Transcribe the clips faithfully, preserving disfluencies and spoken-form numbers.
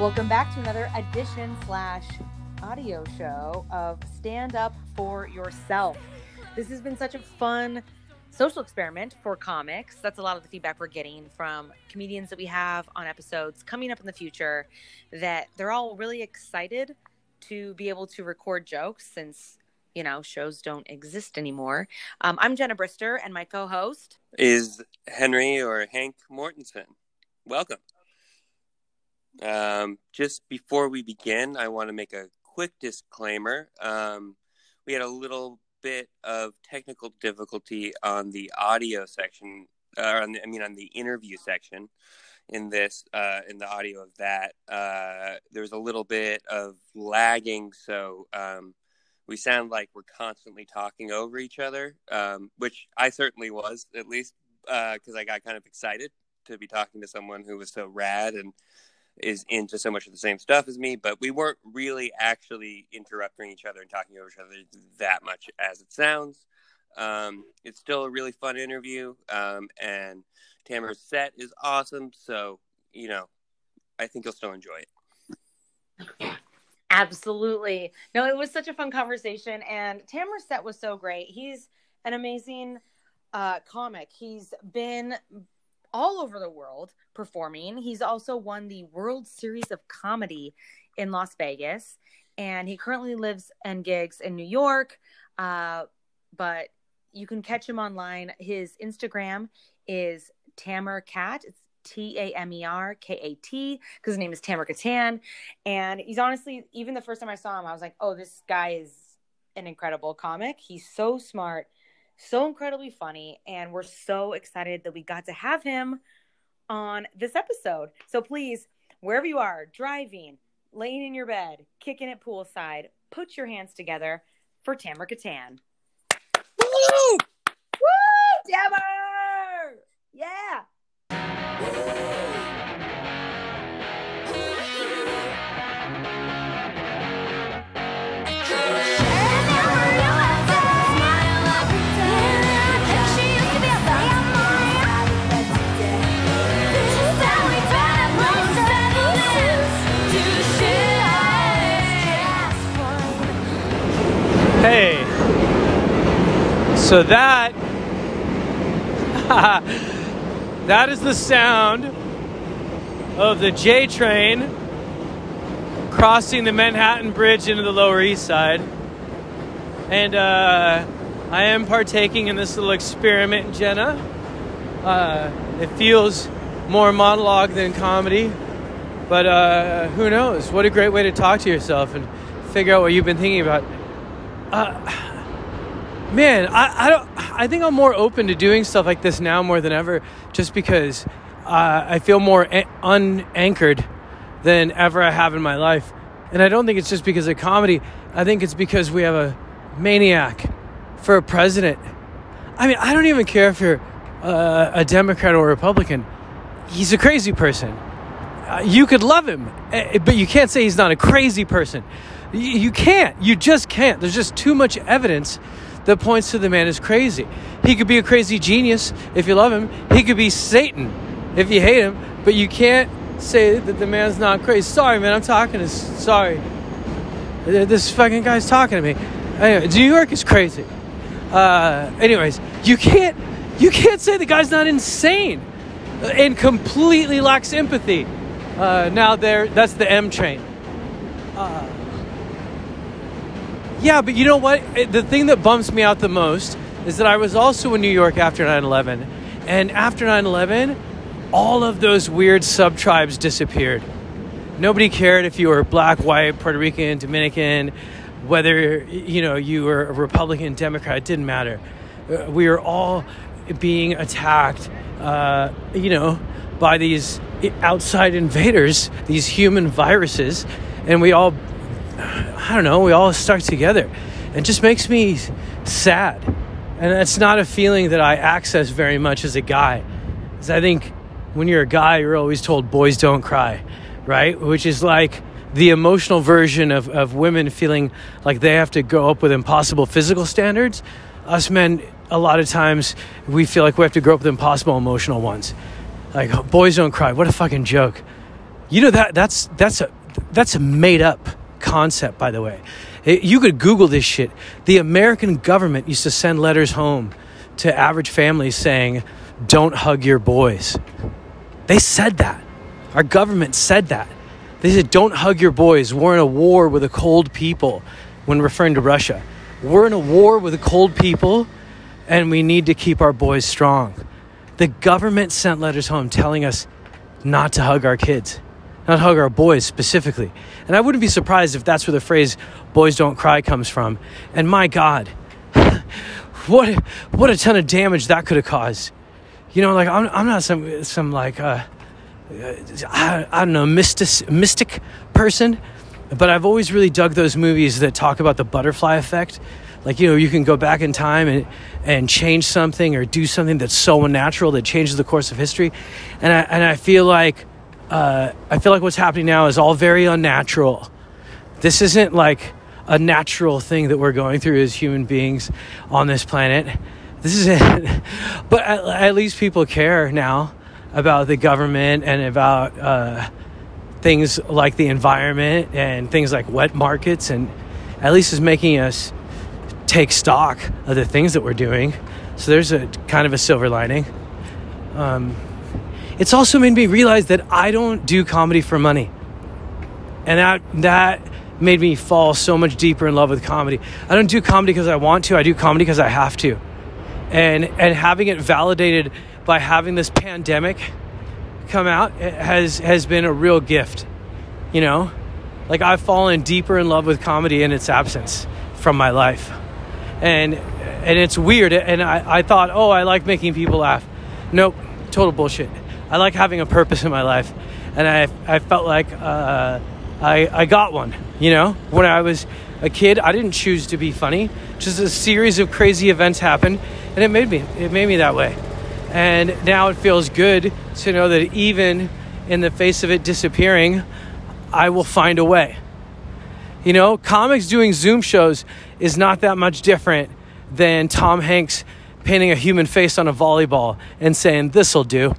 Welcome back to another edition slash audio show of Stand Up For Yourself. This has been such a fun social experiment for comics. That's a lot of the feedback we're getting from comedians that we have on episodes coming up in the future, that they're all really excited to be able to record jokes since, you know, shows don't exist anymore. Um, I'm Jenna Brister, and my co-host is Henry or Hank Mortensen. Welcome. Um, just before we begin, I want to make a quick disclaimer. Um, we had a little bit of technical difficulty on the audio section, uh, on the, I mean, on the interview section in this, uh, in the audio of that. Uh, there was a little bit of lagging, so um, we sound like we're constantly talking over each other, um, which I certainly was, at least, because uh, I got kind of excited to be talking to someone who was so rad and is into so much of the same stuff as me, but we weren't really actually interrupting each other and talking over each other that much as it sounds. Um, it's still a really fun interview, um, and Tamara's set is awesome, so, you know, I think you'll still enjoy it. Absolutely. No, it was such a fun conversation, and Tamara's set was so great. He's an amazing uh, comic. He's been all over the world performing. He's also won the World Series of Comedy in Las Vegas, and he currently lives and gigs in New York, uh, but you can catch him online. His Instagram is Tamer Cat. It's T A M E R K A T, because his name is Tamer Katan, and he's honestly, even the first time I saw him, I was like, oh, this guy is an incredible comic. He's so smart, so incredibly funny, and we're so excited that we got to have him on this episode. So please, wherever you are, driving, laying in your bed, kicking it poolside, put your hands together for Tamer Katan. Woo! Woo! Tamer! Yeah! Hey, so that, that is the sound of the J train crossing the Manhattan Bridge into the Lower East Side. And uh, I am partaking in this little experiment, Jenna. Uh, it feels more monologue than comedy, but uh, who knows? What a great way to talk to yourself and figure out what you've been thinking about. Uh, man, I, I don't. I think I'm more open to doing stuff like this now more than ever, just because uh, I feel more a- unanchored than ever I have in my life. And I don't think it's just because of comedy. I think it's because we have a maniac for a president. I mean, I don't even care if you're uh, a Democrat or a Republican. He's a crazy person. Uh, you could love him, but you can't say he's not a crazy person. You can't. You just can't. There's just too much evidence that points to the man as crazy. He could be a crazy genius if you love him. He could be Satan if you hate him. But you can't say that the man's not crazy. Sorry, man. I'm talking to... Sorry. This fucking guy's talking to me. Anyway, New York is crazy. Uh, anyways, you can't... You can't say the guy's not insane and completely lacks empathy. Uh, now, there, that's the M train. Uh... Yeah, but you know what? The thing that bums me out the most is that I was also in New York after nine eleven. And after nine eleven, all of those weird sub-tribes disappeared. Nobody cared if you were black, white, Puerto Rican, Dominican, whether, you know, you were a Republican, Democrat, it didn't matter. We were all being attacked, uh, you know, by these outside invaders, these human viruses, and we all... I don't know, we all stuck together. It just makes me sad. And it's not a feeling that I access very much as a guy. Because I think when you're a guy, you're always told boys don't cry, right? Which is like the emotional version of, of women feeling like they have to grow up with impossible physical standards. Us men, a lot of times, we feel like we have to grow up with impossible emotional ones. Like, boys don't cry. What a fucking joke. You know, that that's that's a that's a made up concept, by the way. It, you could Google this shit. The American government used to send letters home to average families saying, "Don't hug your boys." They said that. Our government said that. They said, "Don't hug your boys. We're in a war with a cold people," when referring to Russia. We're in a war with a cold people, and we need to keep our boys strong. The government sent letters home telling us not to hug our kids, not hug our boys specifically. And I wouldn't be surprised if that's where the phrase "boys don't cry" comes from. And my God, what what a ton of damage that could have caused. You know, like I'm I'm not some some like uh, I, I don't know mystic mystic person, but I've always really dug those movies that talk about the butterfly effect. Like, you know, you can go back in time and and change something or do something that's so unnatural that changes the course of history. And I and I feel like uh, I feel like what's happening now is all very unnatural. This isn't like a natural thing that we're going through as human beings on this planet. This is it. But at, at least people care now about the government and about uh, things like the environment and things like wet markets, and at least is making us take stock of the things that we're doing. So there's a kind of a silver lining. Um, it's also made me realize that I don't do comedy for money. And that that made me fall so much deeper in love with comedy. I don't do comedy because I want to. I do comedy because I have to. And and having it validated by having this pandemic come out has has been a real gift. You know? Like, I've fallen deeper in love with comedy in its absence from my life. And and it's weird. And I, I thought, oh, I like making people laugh. Nope, total bullshit. I like having a purpose in my life. And I I felt like uh, I I got one, you know? When I was a kid, I didn't choose to be funny. Just a series of crazy events happened, and it made me. It made me that way. And now it feels good to know that even in the face of it disappearing, I will find a way. You know, comics doing Zoom shows is not that much different than Tom Hanks painting a human face on a volleyball and saying, "This'll do."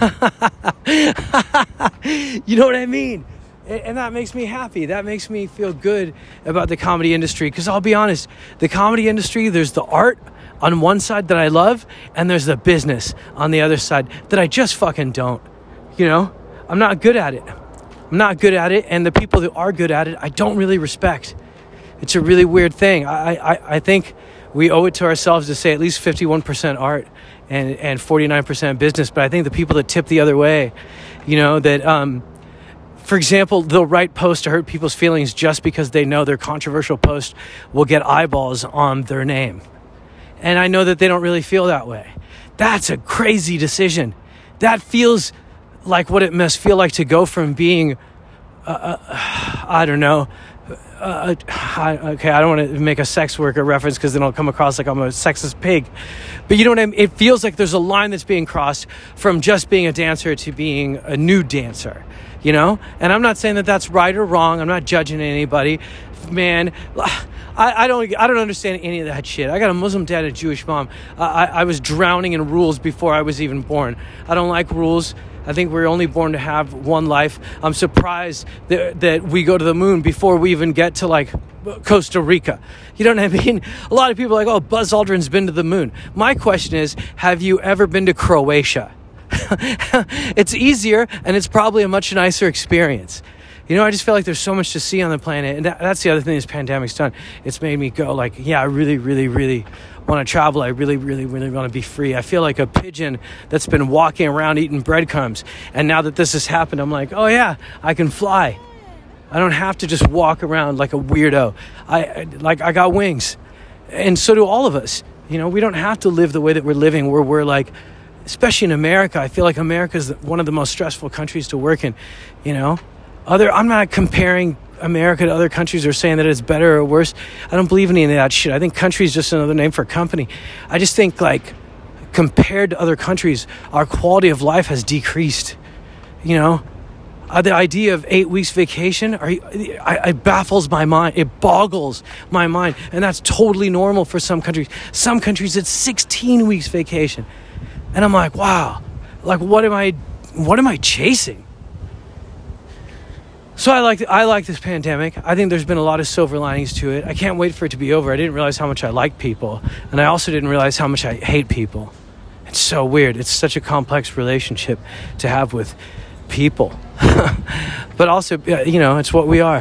You know what I mean? And that makes me happy. That makes me feel good about the comedy industry. Because I'll be honest, the comedy industry, there's the art on one side that I love, and there's the business on the other side that I just fucking don't. You know? I'm not good at it. I'm not good at it, and the people that are good at it, I don't really respect. It's a really weird thing. I I, I think we owe it to ourselves to say at least fifty-one percent art and, and forty-nine percent business. But I think the people that tip the other way, you know, that, um, for example, they'll write posts to hurt people's feelings just because they know their controversial post will get eyeballs on their name. And I know that they don't really feel that way. That's a crazy decision. That feels like what it must feel like to go from being, uh, uh, I don't know, uh, I, okay, I don't want to make a sex worker reference because then I'll come across like I'm a sexist pig. But you know what I mean? It feels like there's a line that's being crossed from just being a dancer to being a nude dancer, you know? And I'm not saying that that's right or wrong. I'm not judging anybody. Man, I, I don't I don't understand any of that shit. I got a Muslim dad and a Jewish mom. I, I was drowning in rules before I was even born. I don't like rules. I think we're only born to have one life. I'm surprised that, that we go to the moon before we even get to, like, Costa Rica. You know what I mean? A lot of people are like, oh, Buzz Aldrin's been to the moon. My question is, have you ever been to Croatia? It's easier, and it's probably a much nicer experience. You know, I just feel like there's so much to see on the planet. And that, that's the other thing this pandemic's done. It's made me go like, yeah, I really, really, really want to travel. I really, really, really want to be free. I feel like a pigeon that's been walking around eating breadcrumbs. And now that this has happened, I'm like, oh, yeah, I can fly. I don't have to just walk around like a weirdo. I, I like I got wings. And so do all of us. You know, we don't have to live the way that we're living where we're like, especially in America. I feel like America is one of the most stressful countries to work in, you know. Other, I'm not comparing America to other countries or saying that it's better or worse. I don't believe in any of that shit. I think country is just another name for company. I just think, like, compared to other countries, our quality of life has decreased. You know, uh, the idea of eight weeks vacation, are you, I, it baffles my mind. It boggles my mind, and that's totally normal for some countries. Some countries, it's sixteen weeks vacation, and I'm like, wow, like, what am I, what am I chasing? So I like I like this pandemic. I think there's been a lot of silver linings to it. I can't wait for it to be over. I didn't realize how much I like people, and I also didn't realize how much I hate people. It's so weird. It's such a complex relationship to have with people, but also, you know, it's what we are.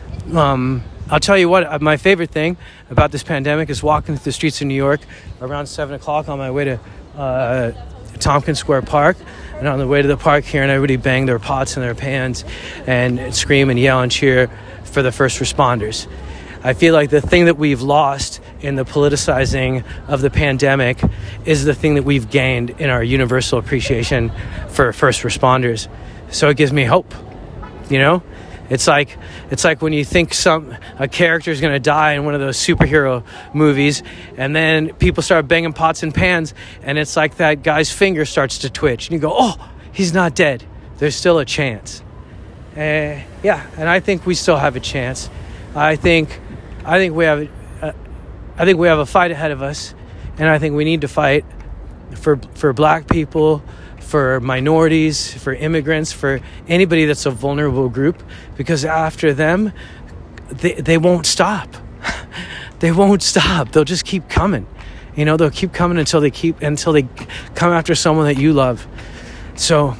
Um, I'll tell you what. My favorite thing about this pandemic is walking through the streets of New York around seven o'clock on my way to uh, Tompkins Square Park. And on the way to the park, hearing everybody bang their pots and their pans and scream and yell and cheer for the first responders. I feel like the thing that we've lost in the politicizing of the pandemic is the thing that we've gained in our universal appreciation for first responders. So it gives me hope, you know? It's like it's like when you think some a character is going to die in one of those superhero movies, and then people start banging pots and pans, and it's like that guy's finger starts to twitch, and you go, "Oh, he's not dead. There's still a chance." Uh, yeah, and I think we still have a chance. I think I think we have uh, I think we have a fight ahead of us, and I think we need to fight for for black people, for minorities, for immigrants, for anybody that's a vulnerable group, because after them, they they won't stop. They won't stop. They'll just keep coming. You know, they'll keep coming until they keep until they come after someone that you love. So,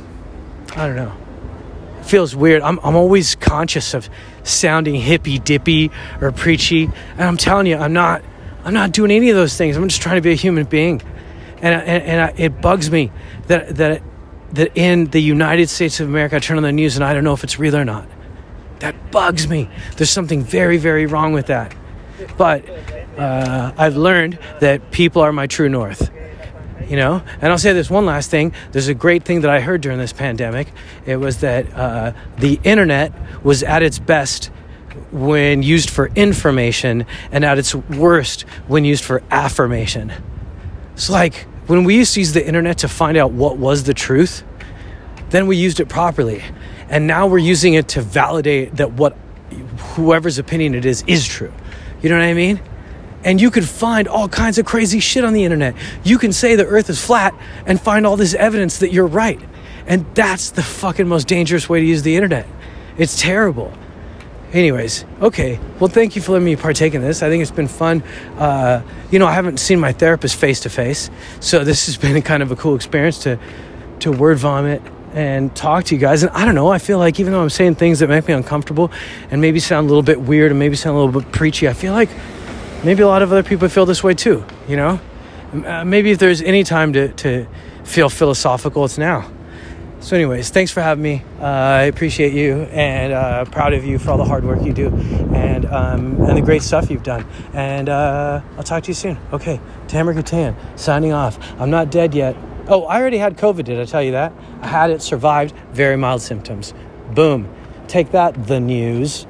I don't know. It feels weird. I'm I'm always conscious of sounding hippy dippy or preachy, and I'm telling you, I'm not. I'm not doing any of those things. I'm just trying to be a human being. And and, and I, it bugs me that that that in the United States of America, I turn on the news and I don't know if it's real or not. That bugs me. There's something very, very wrong with that. But uh, I've learned that people are my true north. You know, and I'll say this one last thing. There's a great thing that I heard during this pandemic. It was that uh, the internet was at its best when used for information and at its worst when used for affirmation. It's like when we used to use the internet to find out what was the truth, then we used it properly. And now we're using it to validate that what whoever's opinion it is is true. You know what I mean? And you could find all kinds of crazy shit on the internet. You can say the earth is flat and find all this evidence that you're right. And that's the fucking most dangerous way to use the internet. It's terrible. Anyways, okay. Well, thank you for letting me partake in this. I think it's been fun. Uh, you know, I haven't seen my therapist face to face, so this has been kind of a cool experience to to word vomit and talk to you guys. And I don't know, I feel like even though I'm saying things that make me uncomfortable and maybe sound a little bit weird and maybe sound a little bit preachy, I feel like maybe a lot of other people feel this way too, you know? Uh, maybe if there's any time to, to feel philosophical, it's now. So anyways, thanks for having me. Uh, I appreciate you and uh, proud of you for all the hard work you do and um, and the great stuff you've done. And uh, I'll talk to you soon. Okay, Tamara Katan, signing off. I'm not dead yet. Oh, I already had COVID, did I tell you that? I had it, survived, very mild symptoms. Boom. Take that, the news.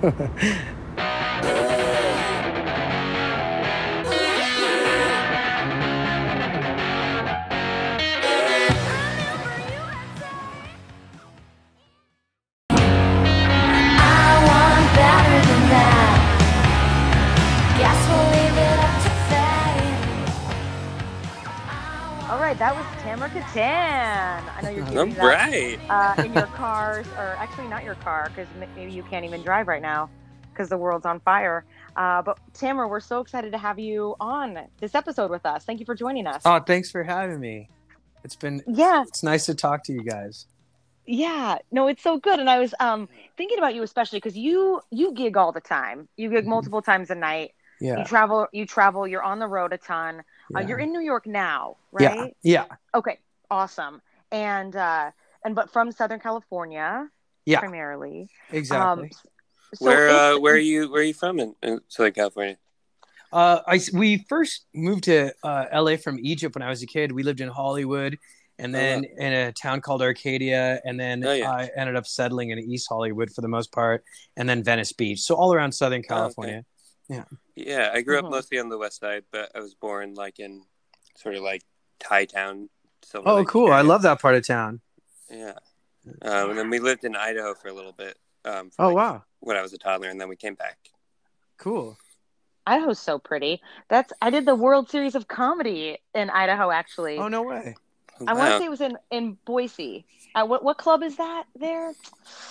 That was Tamara Katan. I know you're keeping that right. uh, in your cars, or actually not your car, because maybe you can't even drive right now because the world's on fire. Uh, but Tamara, we're so excited to have you on this episode with us. Thank you for joining us. Oh, thanks for having me. It's been yeah. It's nice to talk to you guys. Yeah, no, it's so good. And I was um, thinking about you especially because you you gig all the time. You gig multiple times a night. Yeah. You travel. You travel. You're on the road a ton. Yeah. Uh, you're in New York now, right? Yeah. Yeah. Okay. Awesome. And uh, and but from Southern California, yeah, primarily. Exactly. Um, so where uh, where are you? Where are you from in, in Southern California? Uh, I we first moved to uh, L A from Egypt when I was a kid. We lived in Hollywood, and then oh, wow. in a town called Arcadia, and then oh, yeah. I ended up settling in East Hollywood for the most part, and then Venice Beach. So all around Southern California. Oh, okay. Yeah. Yeah, I grew mm-hmm. up mostly on the west side, but I was born like in sort of like Thai town. Silver oh, Lake cool! area. I love that part of town. Yeah, um, and then we lived in Idaho for a little bit. Um, oh like wow! When I was a toddler, and then we came back. Cool. Idaho's so pretty. That's I did the World Series of Comedy in Idaho, actually. Oh no way! I wow. want to say it was in in Boise. Uh, what what club is that there?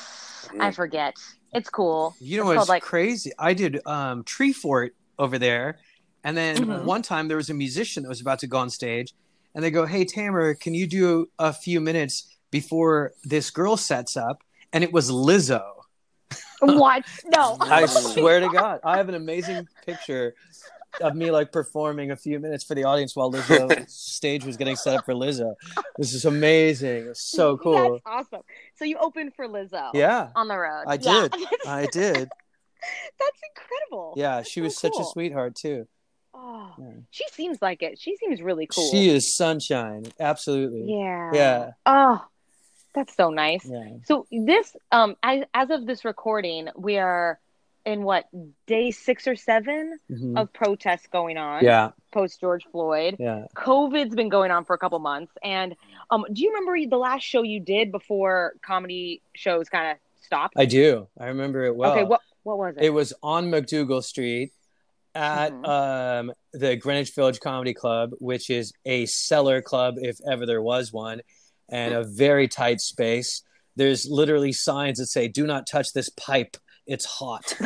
I forget. It's cool. You know it's what's called, like... crazy? I did um, Tree Fort over there, and then Mhm. one time there was a musician that was about to go on stage, and they go, "Hey, Tamara, can you do a few minutes before this girl sets up?" And it was Lizzo. What? No. I swear to God, I have an amazing picture of me like performing a few minutes for the audience while Lizzo's stage was getting set up for Lizzo. This is amazing. It's so cool. That's awesome. So you opened for Lizzo. Yeah, on the road. I Yeah. did. I did. That's incredible. Yeah, That's she so was such a cool. sweetheart too. Oh, Yeah. she seems like it. She seems really cool. She is sunshine. Absolutely. Yeah. Yeah. Oh, that's so nice. Yeah. So this, um, as, as of this recording, we are in what, day six or seven Mhm. of protests going on. Yeah. Post George Floyd. Yeah. COVID's been going on for a couple months. And um, do you remember the last show you did before comedy shows kind of stopped? I do. I remember it well. Okay. What what was it? It was on McDougal Street at Mhm. um, the Greenwich Village Comedy Club, which is a cellar club if ever there was one, and a very tight space. There's literally signs that say, "Do not touch this pipe. It's hot."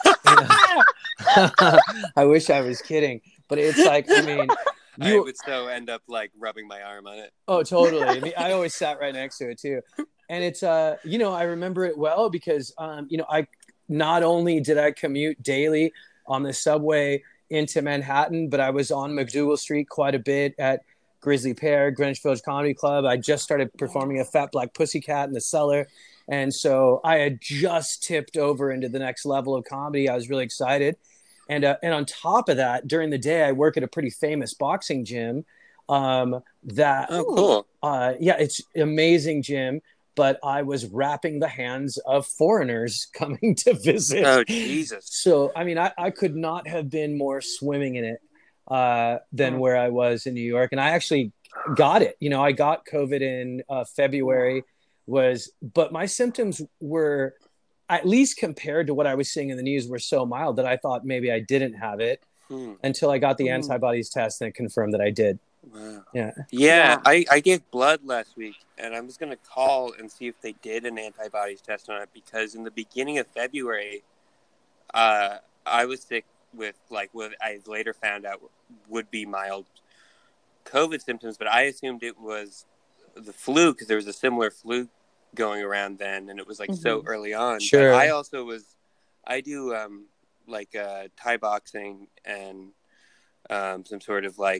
I wish I was kidding, but it's like, I mean, I you, would so end up like rubbing my arm on it. oh, totally. I mean, I always sat right next to it too. And it's, uh, you know, I remember it well because, um, you know, I, not only did I commute daily on the subway into Manhattan, but I was on McDougal Street quite a bit at Grizzly Pear, Greenwich Village Comedy Club. I just started performing at Fat Black Pussycat in the cellar. And so I had just tipped over into the next level of comedy. I was really excited. And, uh, and on top of that, during the day, I work at a pretty famous boxing gym um, that, Oh, cool. uh, yeah, it's an amazing gym. But I was wrapping the hands of foreigners coming to visit. Oh, Jesus. So, I mean, I, I could not have been more swimming in it uh, than Mm. where I was in New York. And I actually got it. You know, I got COVID in uh, February, was, but my symptoms were, at least compared to what I was seeing in the news, were so mild that I thought maybe I didn't have it Hmm. until I got the Mm. antibodies test and it confirmed that I did. Wow. Yeah. Yeah, Yeah. I, I gave blood last week, and I was going to call and see if they did an antibodies test on it, because in the beginning of February, uh, I was sick with, like, what I later found out would be mild COVID symptoms, but I assumed it was the flu because there was a similar flu going around then, and it was, like, so Mhm. early on. Sure. But I also was, I do, um, like, uh, Thai boxing and um, some sort of, like,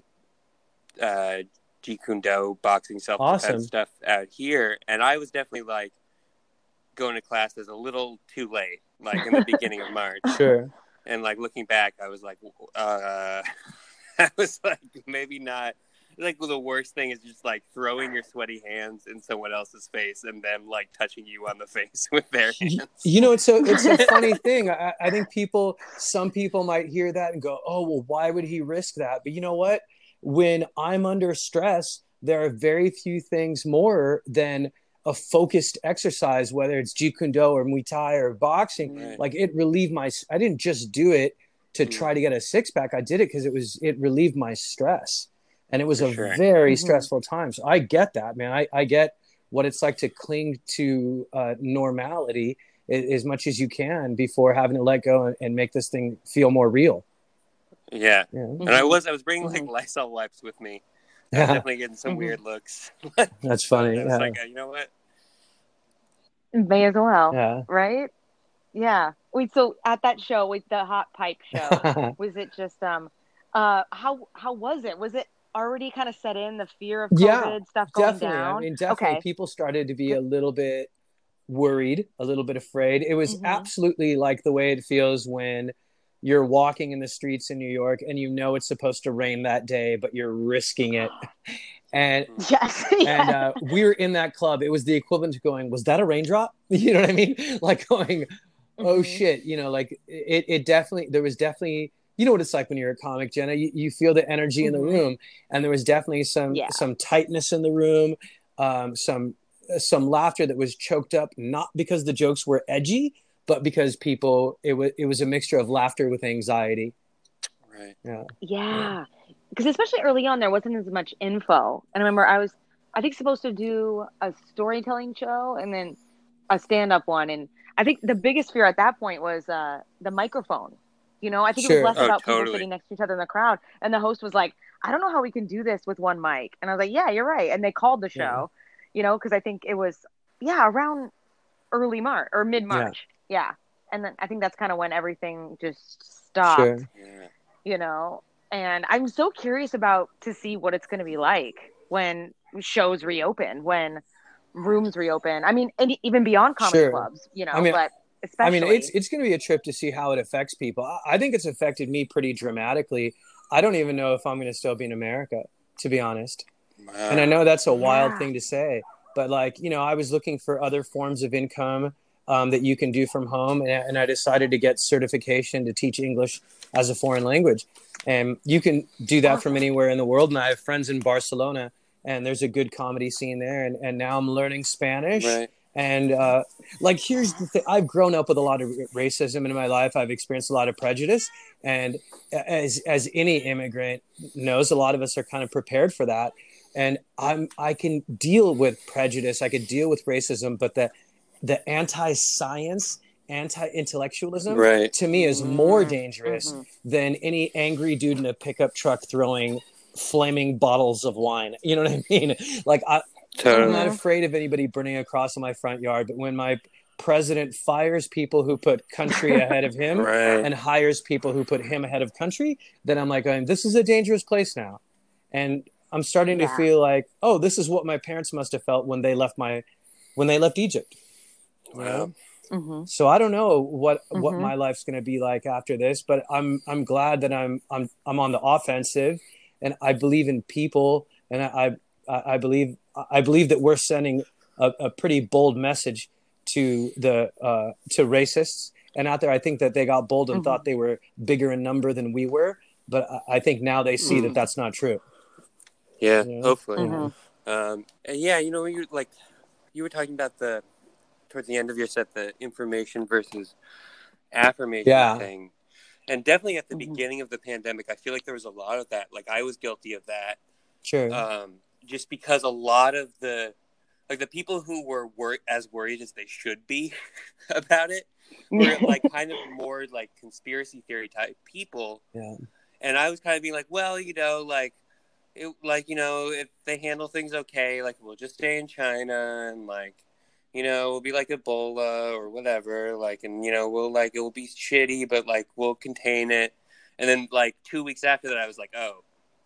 uh Jeet Kune Do boxing self-defense Awesome. stuff out here, and I was definitely like going to classes a little too late, like in the beginning of March. Sure. And like looking back, I was like, uh I was like, maybe not. Like, well, the worst thing is just like throwing your sweaty hands in someone else's face and them like touching you on the face with their hands. You know, it's a it's a funny thing. I, I think people, some people might hear that and go, "Oh, well, why would he risk that?" But you know what? When I'm under stress, there are very few things more than a focused exercise, whether it's Jeet Kune Do or Muay Thai or boxing. Right. Like, it relieved my. I didn't just do it to Mm. try to get a six pack. I did it because it was it relieved my stress, and it was For a sure. very Mhm. stressful time. So I get that, man. I I get what it's like to cling to uh, normality a- as much as you can before having to let go and, and make this thing feel more real. Yeah. Yeah. And I was I was bringing like Mhm. Lysol wipes with me. I was definitely getting some Mhm. weird looks. That's funny. I was Yeah. like, uh, you know what? May as well, Yeah. right? Yeah. Wait. So at that show, with the hot pipe show, was it just um, uh, how how was it? Was it already kind of set in, the fear of COVID Yeah, stuff going Definitely. down? I mean, definitely Okay. people started to be a little bit worried, a little bit afraid. It was Mhm. absolutely like the way it feels when you're walking in the streets in New York and you know it's supposed to rain that day, but you're risking it. And Yes. and yes. uh, we were in that club. It was the equivalent to going, "Was that a raindrop?" You know what I mean? Like going, "Oh Mhm. shit!" You know, like it. It definitely. There was definitely. You know what it's like when you're a comic, Jenna. You, you feel the energy in the Mhm. room, and there was definitely some Yeah. some tightness in the room, um, some some laughter that was choked up, not because the jokes were edgy, but because people. It was it was a mixture of laughter with anxiety. Right. Yeah. Yeah. Because especially early on, there wasn't as much info. And I remember I was, I think, supposed to do a storytelling show and then a stand-up one. And I think the biggest fear at that point was uh, the microphone. You know, I think Sure. it was less Oh, about totally. people sitting next to each other in the crowd. And the host was like, I don't know how we can do this with one mic. And I was like, yeah, you're right. And they called the show, you know, because I think it was, yeah, around early March or mid-March. Yeah. And then I think that's kind of when everything just stopped, Sure. Yeah. you know. And I'm so curious about to see what it's going to be like when shows reopen, when rooms reopen. I mean, and even beyond comedy Sure. clubs, you know, I mean, but I especially. mean, it's it's going to be a trip to see how it affects people. I, I think it's affected me pretty dramatically. I don't even know if I'm going to still be in America, to be honest. Wow. And I know that's a wild Yeah. thing to say, but like, you know, I was looking for other forms of income um, that you can do from home. And, and I decided to get certification to teach English as a foreign language. And you can do that from anywhere in the world. And I have friends in Barcelona, and there's a good comedy scene there. And, and now I'm learning Spanish. Right. And uh, like, here's the thing. I've grown up with a lot of racism in my life. I've experienced a lot of prejudice. And as as any immigrant knows, a lot of us are kind of prepared for that. And I'm I can deal with prejudice. I could deal with racism, but the the anti-science, anti-intellectualism, Right. to me is more Mhm. dangerous Mhm. than any angry dude in a pickup truck throwing flaming bottles of wine. You know what I mean? Like, I, I'm Totally. not afraid of anybody burning a cross in my front yard, but when my president fires people who put country ahead of him Right. and hires people who put him ahead of country, then I'm like, going, this is a dangerous place now. And I'm starting to Yeah. feel like, oh, this is what my parents must have felt when they left my, when they left Egypt. You Wow. know? Mm-hmm. So I don't know what, what Mhm. my life's going to be like after this, but I'm, I'm glad that I'm, I'm, I'm on the offensive, and I believe in people. And I, I, I believe, I believe that we're sending a, a pretty bold message to the, uh, to racists. And out there, I think that they got bold and Mhm. thought they were bigger in number than we were. But I, I think now they see Mm. that that's not true. Yeah. You know? Hopefully. Mhm. Um, and yeah, you know, you like you were talking about the towards the end of your set, the information versus affirmation Yeah. thing, and definitely at the Mhm. beginning of the pandemic, I feel like there was a lot of that. Like I was guilty of that, Sure. um, just because a lot of the like the people who were wor- as worried as they should be about it were like kind of more like conspiracy theory type people. Yeah. And I was kind of being like, well, you know, like. It, like, you know, if they handle things okay, like, we'll just stay in China, and, like, you know, we'll be like Ebola or whatever, like, and, you know, we'll, like, it will be shitty, but, like, we'll contain it. And then, like, two weeks after that, I was like, oh,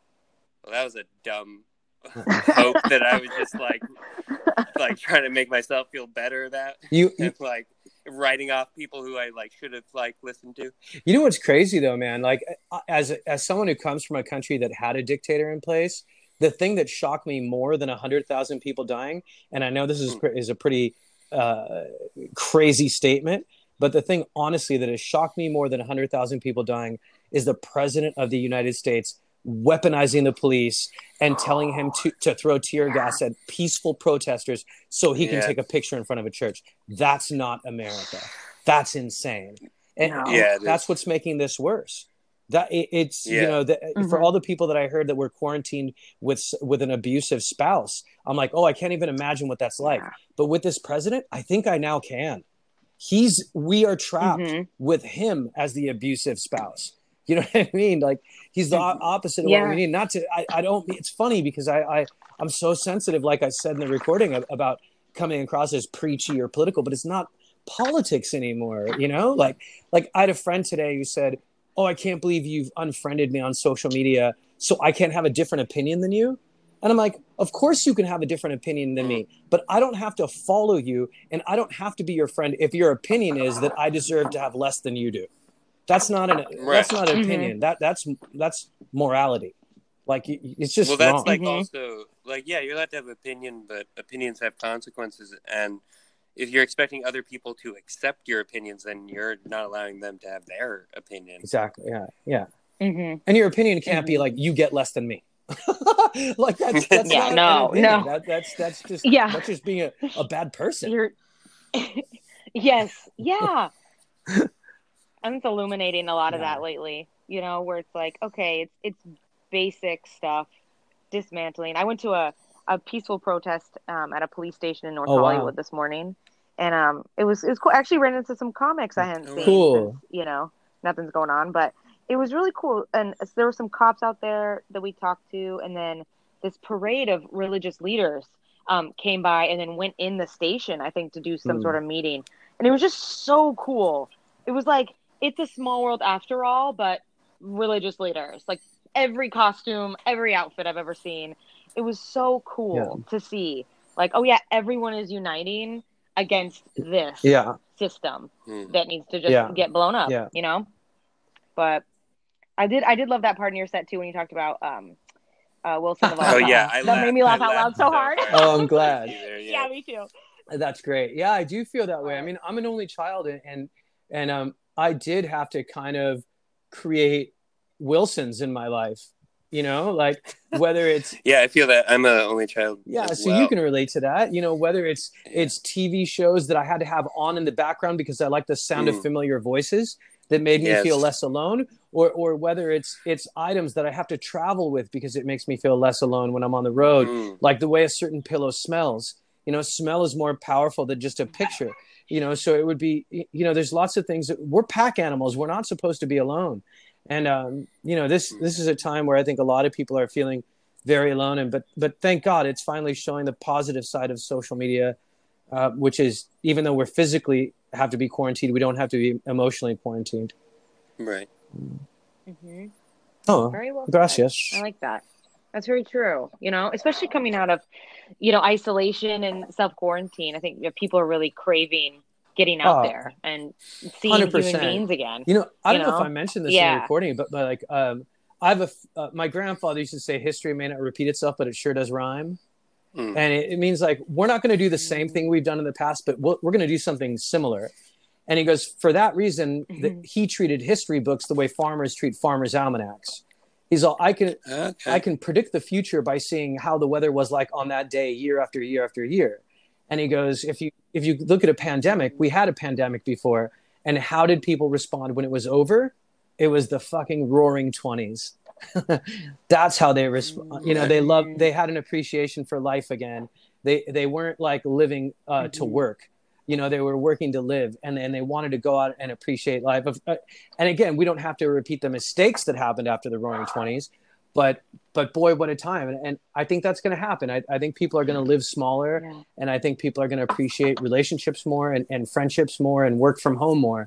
well, that was a dumb hope that I was just, like, like, trying to make myself feel better about. You, you And, like, writing off people who I, like, should have, like, listened to. You know what's crazy though, man? Like, as as someone who comes from a country that had a dictator in place, the thing that shocked me more than a hundred thousand people dying, and I know this is is a pretty uh, crazy statement, but the thing, honestly, that has shocked me more than a hundred thousand people dying is the president of the United States weaponizing the police and telling him to, to throw tear gas at peaceful protesters so he can Yeah. take a picture in front of a church. That's not America. That's insane. And No. Yeah, it that's is. what's making this worse. That it, it's you Yeah. know the, for Mhm. all the people that I heard that were quarantined with with an abusive spouse, I'm like, oh, I can't even imagine what that's like. Yeah. But with this president, I think I now can. He's we are trapped Mhm. with him as the abusive spouse. You know what I mean? Like, he's the o- opposite of Yeah. what we need. Not to I, I don't. It's funny because I, I I'm so sensitive, like I said in the recording, ab- about coming across as preachy or political, but it's not politics anymore. You know, like like I had a friend today who said, oh, I can't believe you've unfriended me on social media, so I can't have a different opinion than you. And I'm like, of course you can have a different opinion than me, but I don't have to follow you, and I don't have to be your friend if your opinion is that I deserve to have less than you do. That's not an that's not an Mhm. opinion. That that's that's morality. Like, y- y- it's just Well, that's wrong. like Mhm. also like yeah, you're allowed to have opinion, but opinions have consequences, and if you're expecting other people to accept your opinions, then you're not allowing them to have their opinion. Exactly. Yeah. Yeah. Mhm. And your opinion can't be Mhm. like, you get less than me. Like, that's that's Yeah, not no, an opinion. no. That that's that's just Yeah. that's just being a, a bad person. You're yes, yeah. I'm just illuminating a lot of Yeah. that lately, you know, where it's like, okay, it's it's basic stuff, dismantling. I went to a, a peaceful protest um, at a police station in North Oh, wow. Hollywood this morning, and um, it was it was cool. I actually ran into some comics I hadn't seen. Cool. Since, you know, nothing's going on, but it was really cool. And there were some cops out there that we talked to, and then this parade of religious leaders um, came by and then went in the station, I think, to do some Mm. sort of meeting. And it was just so cool. It was like, it's a small world after all, but religious leaders, like every costume, every outfit I've ever seen. It was so cool yeah. to see. Like, oh yeah, everyone is uniting against this yeah. system mm. that needs to just yeah. get blown up, yeah. you know? But I did I did love that part in your set too when you talked about um uh Wilson. Oh yeah, I that laughed, made me laugh I out loud so, so hard. hard. Oh, I'm glad. There, yeah. yeah, me too. That's great. Yeah, I do feel that way. I mean, I'm an only child, and and, and um, I did have to kind of create Wilsons in my life. You know, like whether it's yeah, I feel that I'm an only child. Yeah, as so well. you can relate to that. You know, whether it's it's T V shows that I had to have on in the background because I like the sound Mm. of familiar voices that made me Yes. feel less alone, or or whether it's it's items that I have to travel with because it makes me feel less alone when I'm on the road, Mm. like the way a certain pillow smells. You know, smell is more powerful than just a picture. You know, so it would be, you know, there's lots of things that we're pack animals. We're not supposed to be alone. And, um, you know, this this is a time where I think a lot of people are feeling very alone. And but but thank God it's finally showing the positive side of social media, uh, which is even though we're physically have to be quarantined, we don't have to be emotionally quarantined. Right. Mm-hmm. Oh, very well. gracias. Said. I like that. That's very true. You know, especially coming out of, you know, isolation and self quarantine. I think that people are really craving getting out Oh, there and seeing one hundred percent human beings again. You know, I don't you know? know if I mentioned this yeah. in the recording, but, but like, um, I have a, uh, my grandfather used to say, history may not repeat itself, but it sure does rhyme. Mm. And it, it means like, we're not going to do the same thing we've done in the past, but we'll, we're going to do something similar. And he goes, for that reason, Mm-hmm. that he treated history books the way farmers treat farmers' almanacs. He's all, I can, Okay. I can predict the future by seeing how the weather was like on that day, year after year after year. And he goes, if you, if you look at a pandemic, we had a pandemic before. And how did people respond when it was over? It was the fucking roaring twenties. That's how they respond. You know, they love, they had an appreciation for life again. They, they weren't like living uh, mm-hmm. to work. You know, they were working to live, and then they wanted to go out and appreciate life. Uh, and again, we don't have to repeat the mistakes that happened after the roaring twenties, but, but boy, what a time. And, and I think that's going to happen. I, I think people are going to live smaller, yeah. and I think people are going to appreciate relationships more and, and friendships more and work from home more.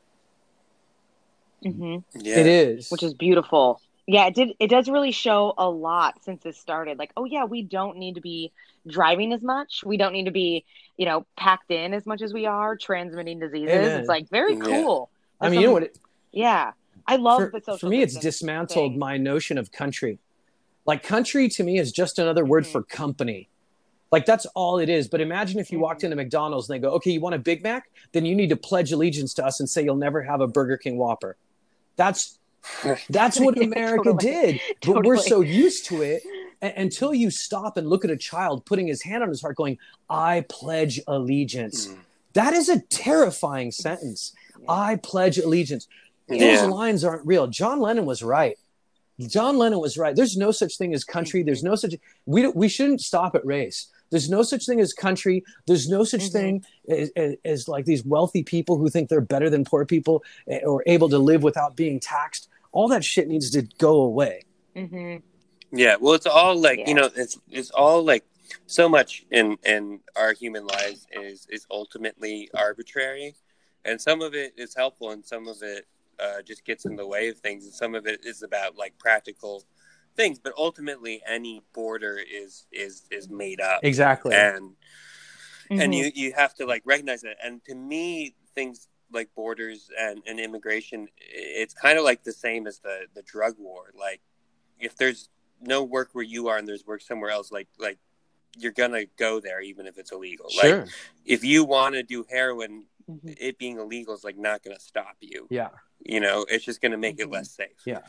Mm-hmm. Yeah. It is. Which is beautiful. Yeah, it did. It does really show a lot since this started. Like, oh yeah, we don't need to be driving as much. We don't need to be, you know, packed in as much as we are, transmitting diseases. Amen. It's like very cool. Yeah. I mean, some, you know what? It, yeah, I love for, the social. For me, it's dismantled thing. my notion of country. Like country to me is just another word mm-hmm. for company. Like that's all it is. But imagine if you mm-hmm. walked into McDonald's and they go, okay, you want a Big Mac? Then you need to pledge allegiance to us and say you'll never have a Burger King Whopper. That's That's what America totally. did. But totally. We're so used to it a- until you stop and look at a child putting his hand on his heart going, I pledge allegiance. Mm. That is a terrifying sentence. Yeah. I pledge allegiance. Yeah. Those lines aren't real. John Lennon was right. John Lennon was right. There's no such thing as country. There's no such we don't, we shouldn't stop at race. There's no such thing as country. There's no such mm-hmm. thing as, as, as like these wealthy people who think they're better than poor people or able to live without being taxed. All that shit needs to go away. Mm-hmm. Yeah, well, it's all like, yeah. you know, it's it's all like so much in, in our human lives is, is ultimately arbitrary. And some of it is helpful and some of it uh, just gets in the way of things. And some of it is about like practical things. But ultimately, any border is is, is made up. Exactly. And, mm-hmm. and you, you have to like recognize that. And to me, things like borders and, and immigration, it's kind of like the same as the, the drug war. Like if there's no work where you are and there's work somewhere else, like like you're gonna go there even if it's illegal. Sure. Like if you want to do heroin, mm-hmm. it being illegal is like not gonna stop you. Yeah. You know, it's just gonna make mm-hmm. it less safe. Yeah.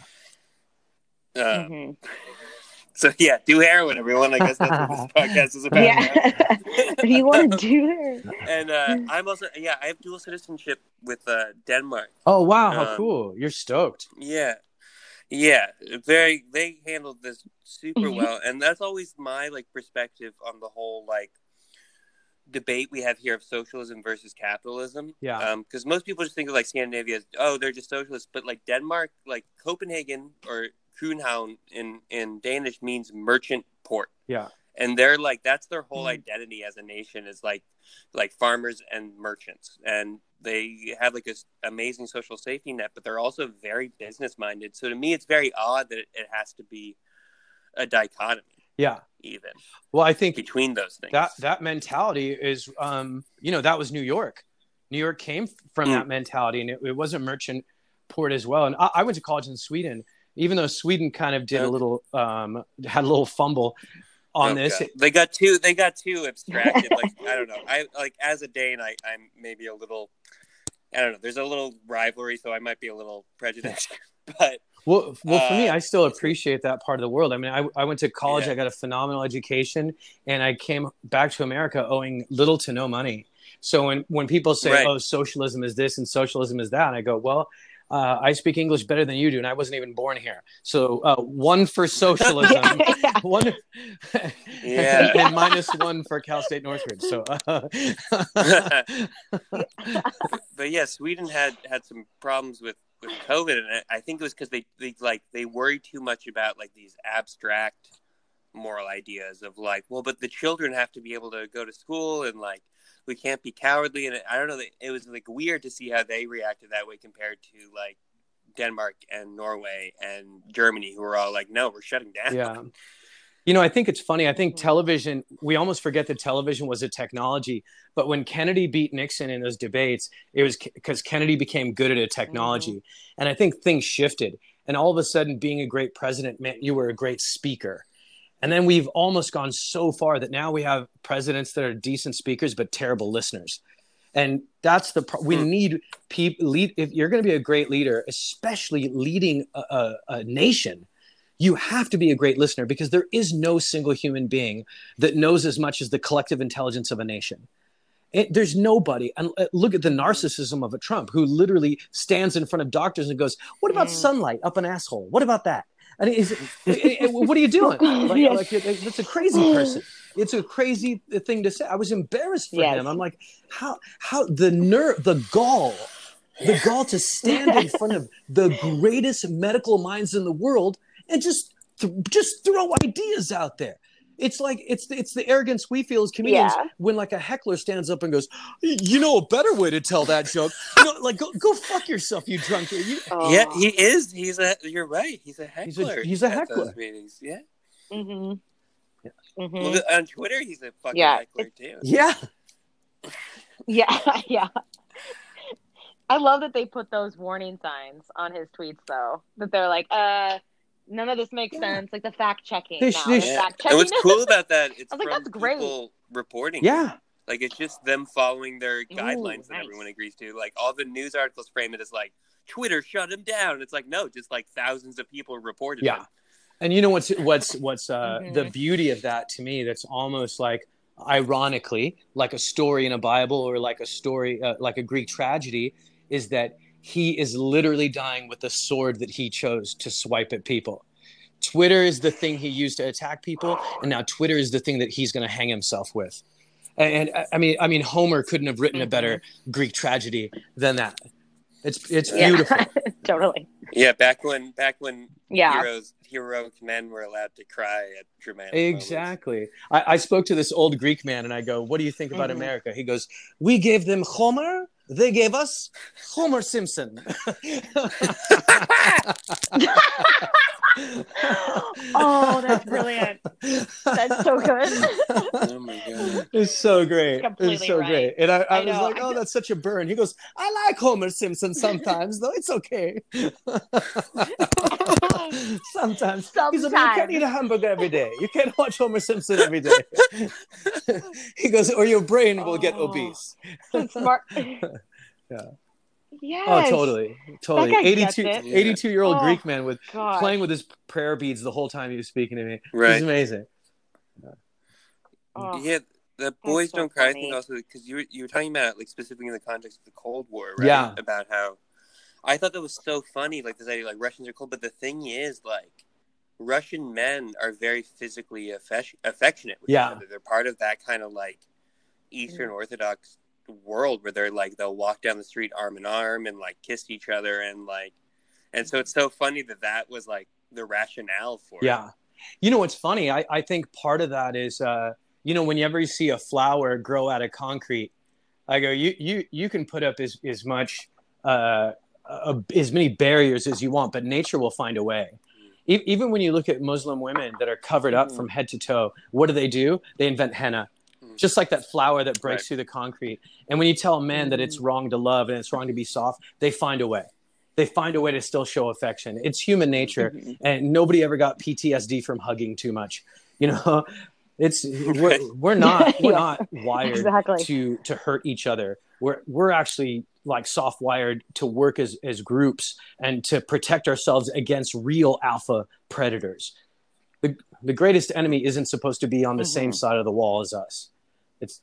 Uh, mm-hmm. So yeah, do heroin, everyone. I guess that's what this podcast is about. Yeah. If you want to do it. And uh, I'm also yeah, I have dual citizenship with uh, Denmark. Oh wow, how um, cool! You're stoked. Yeah, yeah. Very. They handled this super well, and that's always my like perspective on the whole like debate we have here of socialism versus capitalism. Yeah. Um, because most people just think of like Scandinavia as, oh, they're just socialists, but like Denmark, like Copenhagen or København in in Danish means merchant port. Yeah. And they're like, that's their whole Mm. identity as a nation, is like like farmers and merchants, and they have like this amazing social safety net, but they're also very business minded. So to me, it's very odd that it, it has to be a dichotomy. Yeah. Even Well, I think between those things, that that mentality is, um, you know, that was New York. New York came from Mm. that mentality, and it, it was a merchant port as well. And I, I went to college in Sweden, even though Sweden kind of did a Okay. little, um, had a little fumble on Oh, this. God. They got too they got too abstracted. Like, I don't know. I like as a Dane, I, I'm maybe a little, I don't know. There's a little rivalry, so I might be a little prejudiced. But Well, well, for me, Uh, I still appreciate that part of the world. I mean, I, I went to college, Yeah. I got a phenomenal education, and I came back to America owing little to no money. So when, when people say, Right. oh, socialism is this and socialism is that, I go, well, uh, I speak English better than you do, and I wasn't even born here. So uh, one for socialism, Yeah. one, Yeah. and minus one for Cal State Northridge. So, uh, but yeah, Sweden had had some problems with, with COVID, and I- I think it was because they, they like they worry too much about like these abstract moral ideas of like, well, but the children have to be able to go to school, and like we can't be cowardly. And I don't know, it was like weird to see how they reacted that way compared to like Denmark and Norway and Germany, who were all like, no, we're shutting down. yeah. You know, I think it's funny. I think television, we almost forget that television was a technology. But when Kennedy beat Nixon in those debates, it was because Kennedy became good at a technology. Mm-hmm. And I think things shifted. And all of a sudden, being a great president meant you were a great speaker. And then we've almost gone so far that now we have presidents that are decent speakers, but terrible listeners. And that's the pro- we Hmm. need people lead. If you're going to be a great leader, especially leading a, a, a nation, you have to be a great listener, because there is no single human being that knows as much as the collective intelligence of a nation. It, there's nobody. And uh, look at the narcissism of a Trump, who literally stands in front of doctors and goes, "What about Mm. sunlight up an asshole? What about that?" And is it, it, it, what are you doing? Like, Yes. like it, it's a crazy person. It's a crazy thing to say. I was embarrassed for Yes. him. I'm like, how how the nerve, the gall, the gall to stand in front of the greatest medical minds in the world and just th- just throw ideas out there. It's like it's the, it's the arrogance we feel as comedians Yeah. when like a heckler stands up and goes, "You know a better way to tell that joke." You know, like go go fuck yourself, you drunk. You, Oh. Yeah, he is. He's a. You're right. He's a He's a- heckler. he's a at heckler. those meetings. Yeah. Mm-hmm. Well, Mm-hmm. the- on Twitter, he's a fucking Yeah, heckler too. yeah, Yeah, yeah. I love that they put those warning signs on his tweets, though. That they're like, uh, none of this makes Yeah. sense. Like the fact checking. They now. sh- The they Yeah. fact And what's checking. cool about that? It's I was like, from that's great. people reporting. yeah. Like it's just them following their guidelines that nice. everyone agrees to. Like all the news articles frame it as like Twitter shut him down. It's like no, just like thousands of people reported Yeah. him. And you know what's what's what's uh, Mhm. the beauty of that to me? That's almost like, ironically, like a story in a Bible or like a story, uh, like a Greek tragedy, is that he is literally dying with the sword that he chose to swipe at people. Twitter is the thing he used to attack people, and now Twitter is the thing that he's going to hang himself with. And, and I mean, I mean, Homer couldn't have written a better Greek tragedy than that. It's it's Yeah. beautiful. Totally. Yeah, back when back when Yeah. heroes heroic men were allowed to cry at dramatic moments. Exactly. I, I spoke to this old Greek man and I go, "What do you think about Mhm. America?" He goes, "We gave them Homer. They gave us Homer Simpson." Oh, that's brilliant. That's so good. Oh my god. It's so great. It's Completely so right. great. And I, I, I was know. like, "Oh, that's such a burn." He goes, "I like Homer Simpson sometimes, though. It's okay." Sometimes. He's like, "You can't Sometimes. eat a hamburger every day. You can't watch Homer Simpson every day." He goes, "Or your brain will get Oh. obese." That's smart. Yeah. Yes. Oh, totally, totally. guy gets eighty-two, it. eighty-two year old Oh, Greek man with gosh. playing with his prayer beads the whole time he was speaking to me. It Right. was amazing. Oh. Yeah, the boys so don't cry funny. thing also because you were, you were talking about like specifically in the context of the Cold War, right? Yeah. About how I thought that was so funny, like this idea like Russians are cold, but the thing is like Russian men are very physically affec- affectionate with Yeah. each other. They're part of that kind of like Eastern Orthodox world where they're like they'll walk down the street arm in arm and like kiss each other and like, and so it's so funny that that was like the rationale for yeah. it. You know what's funny? I, I think part of that is, uh, you know, whenever you see a flower grow out of concrete, I go, you you you can put up as as much uh, uh, as many barriers as you want, but nature will find a way. E- even when you look at Muslim women that are covered up mm. from head to toe, what do they do? They invent henna, mm. just like that flower that breaks right. through the concrete. And when you tell a man mm. that it's wrong to love and it's wrong to be soft, they find a way. They find a way to still show affection. It's human nature, mm-hmm. and nobody ever got P T S D from hugging too much. You know, it's we're, we're not we're yeah. not wired exactly. to to hurt each other. We're we're actually like soft wired to work as as groups and to protect ourselves against real alpha predators. The the greatest enemy isn't supposed to be on the mm-hmm. same side of the wall as us. It's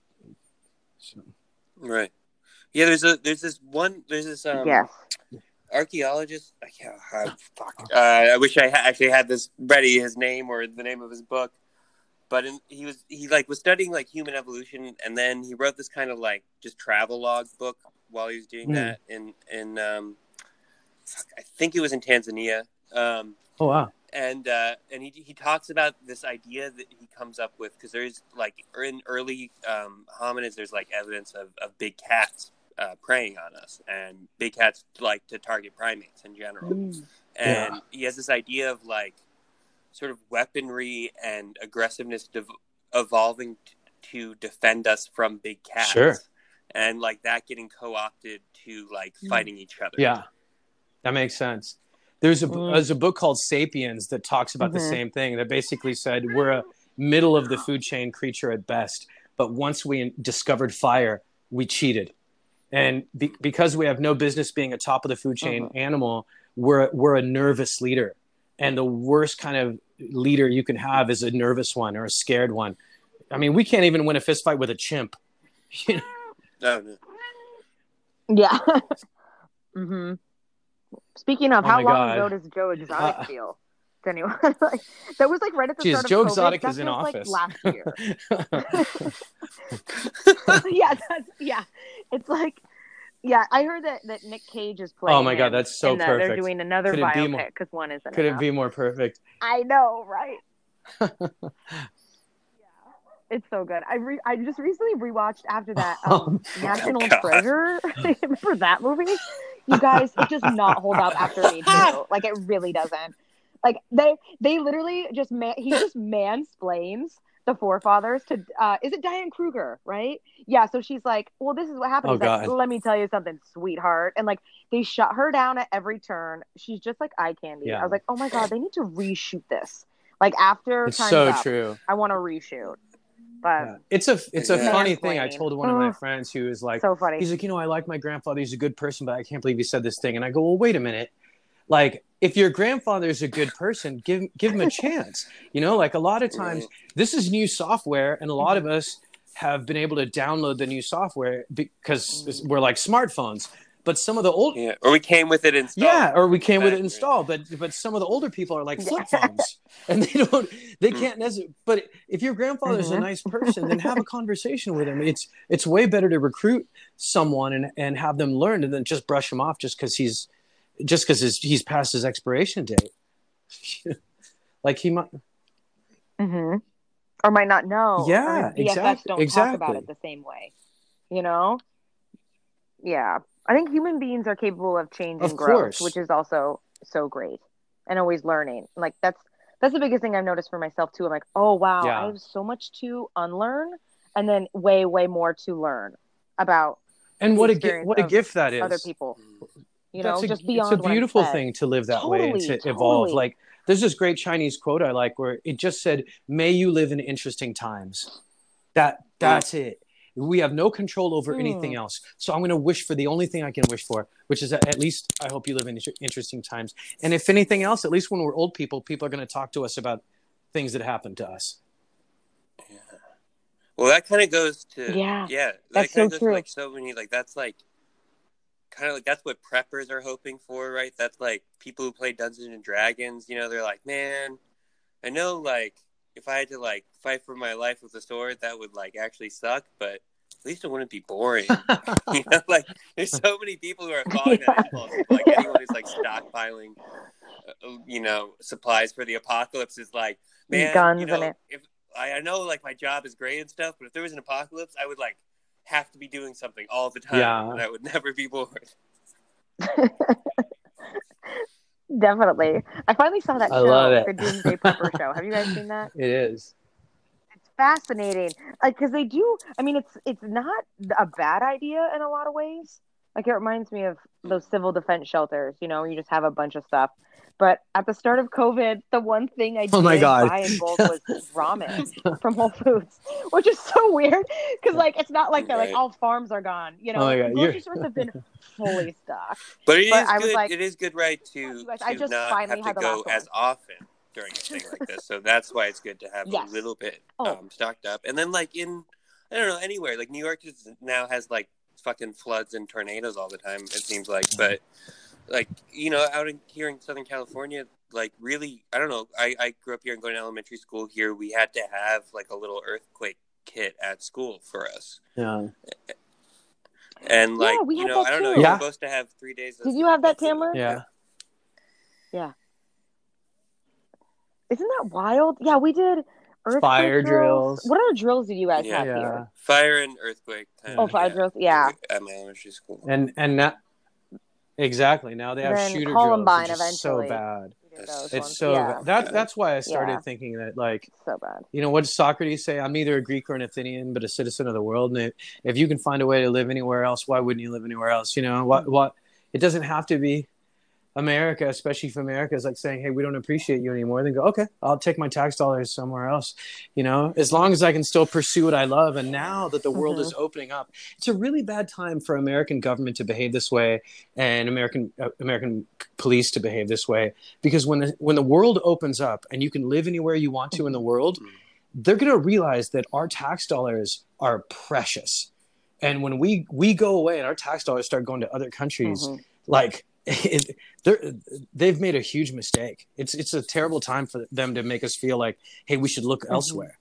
so. Right. Yeah. There's a there's this one there's this um. Yeah. archaeologist. I can't. Uh, fuck. Uh, I wish I ha- actually had this ready. His name or the name of his book. But in, he was he like was studying like human evolution, and then he wrote this kind of like just travel log book while he was doing mm. that in in um, fuck, I think it was in Tanzania. Um, oh wow! And uh, and he he talks about this idea that he comes up with because there's like in early um, hominids, there's like evidence of, of big cats uh, preying on us, and big cats like to target primates in general. Mm. And yeah. he has this idea of like sort of weaponry and aggressiveness de- evolving t- to defend us from big cats. Sure. And like that getting co-opted to like fighting each other. Yeah, that makes sense. There's a, mm. there's a book called Sapiens that talks about mm-hmm. the same thing, that basically said we're a middle of the food chain creature at best. But once we discovered fire, we cheated. And be- because we have no business being a top of the food chain uh-huh. animal, we're we're a nervous leader. And the worst kind of leader you can have is a nervous one or a scared one. I mean, we can't even win a fist fight with a chimp. You know? No, no. Yeah. mm-hmm. Speaking of, oh how long God. ago does Joe Exotic uh, feel? To anyone? like, that was like right at the geez, start Joe of COVID. Exotic that is in office. Like last year. yeah, that's, yeah. It's like, yeah, I heard that, that Nick Cage is playing. Oh my God, that's so and that perfect. They're doing another Could biopic because one isn't. Could enough. it be more perfect? I know, right? yeah, it's so good. I re- I just recently rewatched after that um, oh, National God. Treasure. Remember that movie? You guys, it does not hold up after Me Too. Like it really doesn't. Like they they literally just man he just mansplains the forefathers to uh is it Diane Kruger, right? Yeah, so she's like, well, this is what happened. Oh, He's God. like, let me tell you something, sweetheart. And like they shut her down at every turn. She's just like eye candy. Yeah. I was like, oh my God, they need to reshoot this. Like after it's Time's so Up, true. I want to reshoot. But yeah. it's a it's a yeah. funny thing. I told one of my friends who was like, so funny. He's like, you know, I like my grandfather. He's a good person, but I can't believe he said this thing. And I go, well, wait a minute. Like, if your grandfather is a good person, give give him a chance. You know, like a lot of times, this is new software, and a lot of us have been able to download the new software because we're like smartphones. But some of the old, yeah, or we came with it installed. Yeah, or we came with it installed. But but some of the older people are like flip phones, and they don't, they can't necessarily. But if your grandfather is mm-hmm. a nice person, then have a conversation with him. It's it's way better to recruit someone and and have them learn, and then just brush him off just because he's. Just because he's past his expiration date, like he might, mm-hmm. or might not know. Yeah, or B F Fs exactly. Don't exactly. talk about it the same way, you know. Yeah, I think human beings are capable of change and of growth, course. which is also so great, and always learning. Like that's that's the biggest thing I've noticed for myself too. I'm like, oh wow, yeah. I have so much to unlearn, and then way way more to learn about. And what a gift! What a gift that is. Other people. You That's know, a, just beyond it's a beautiful thing to live that totally, way and to totally. evolve. Like there's this great Chinese quote I like where it just said, "May you live in interesting times." That that's mm. it. We have no control over mm. anything else. So I'm going to wish for the only thing I can wish for, which is that at least I hope you live in interesting times. And if anything else, at least when we're old people, people are going to talk to us about things that happened to us. Yeah. Well, that kind of goes to yeah, yeah. That that's kind so of goes true. To, like so many like that's like. Kind of like that's what preppers are hoping for, right? That's like people who play Dungeons and Dragons. You know, they're like, man, I know, like if I had to like fight for my life with a sword, that would like actually suck. But at least it wouldn't be boring. You know, like there's so many people who are following that impulse. Like anyone who's like stockpiling, uh, you know, supplies for the apocalypse is like, man, Guns you know, in it. if I, I know like my job is great and stuff, but if there was an apocalypse, I would like have to be doing something all the time, Yeah. and I would never be bored. Definitely. I finally saw that I show, love it. the Doomsday Prepper show. Have you guys seen that? It is. It's fascinating. Like, because they do. I mean, it's it's not a bad idea in a lot of ways. Like, it reminds me of those civil defense shelters. You know, you just have a bunch of stuff. But at the start of COVID, the one thing I did Oh my God. buy in bulk was ramen from Whole Foods, which is so weird because, like, it's not like they're like Right. all farms are gone. You know, Oh my God, grocery you're- stores have been fully stocked. But it But is I was good. like, it is good, right, to, you guys, to I just not finally have to had the go last one. as often during a thing like this. So that's why it's good to have Yes. a little bit Oh. um, stocked up. And then, like in, I don't know, anywhere like New York is, now has like fucking floods and tornadoes all the time. It seems like, but like you know, out in here in Southern California, like really, I don't know. I, I grew up here and going to elementary school here. We had to have like a little earthquake kit at school for us. Yeah. And like, Yeah, we you had know, that I don't know, too. you're Yeah. supposed to have three days. Of, Did you have that, of food. Tamara? Yeah. Yeah. Isn't that wild? Yeah, we did earthquake Fire drills. drills. What other drills did you guys Yeah. have Yeah. here? Fire and earthquake. Kind Oh, of, fire drills, yeah. At my elementary school. And and now, exactly. Now they have Then shooter Columbine drills, which is so eventually. bad. We did those It's ones. so yeah. bad. That, that's why I started Yeah. thinking that, like, So bad. you know, what did Socrates say? I'm neither a Greek or an Athenian, but a citizen of the world. And if, if you can find a way to live anywhere else, why wouldn't you live anywhere else? You know, what, what, it doesn't have to be America, especially if America is like saying, hey, we don't appreciate you anymore. Then go, okay, I'll take my tax dollars somewhere else. You know, as long as I can still pursue what I love. And now that the world Mhm. is opening up, it's a really bad time for American government to behave this way and American uh, American police to behave this way. Because when the, when the world opens up and you can live anywhere you want to in the world, they're going to realize that our tax dollars are precious. And when we, we go away and our tax dollars start going to other countries, Mhm. like it, they're, they've made a huge mistake. It's it's a terrible time for them to make us feel like, hey, we should look Mhm. elsewhere.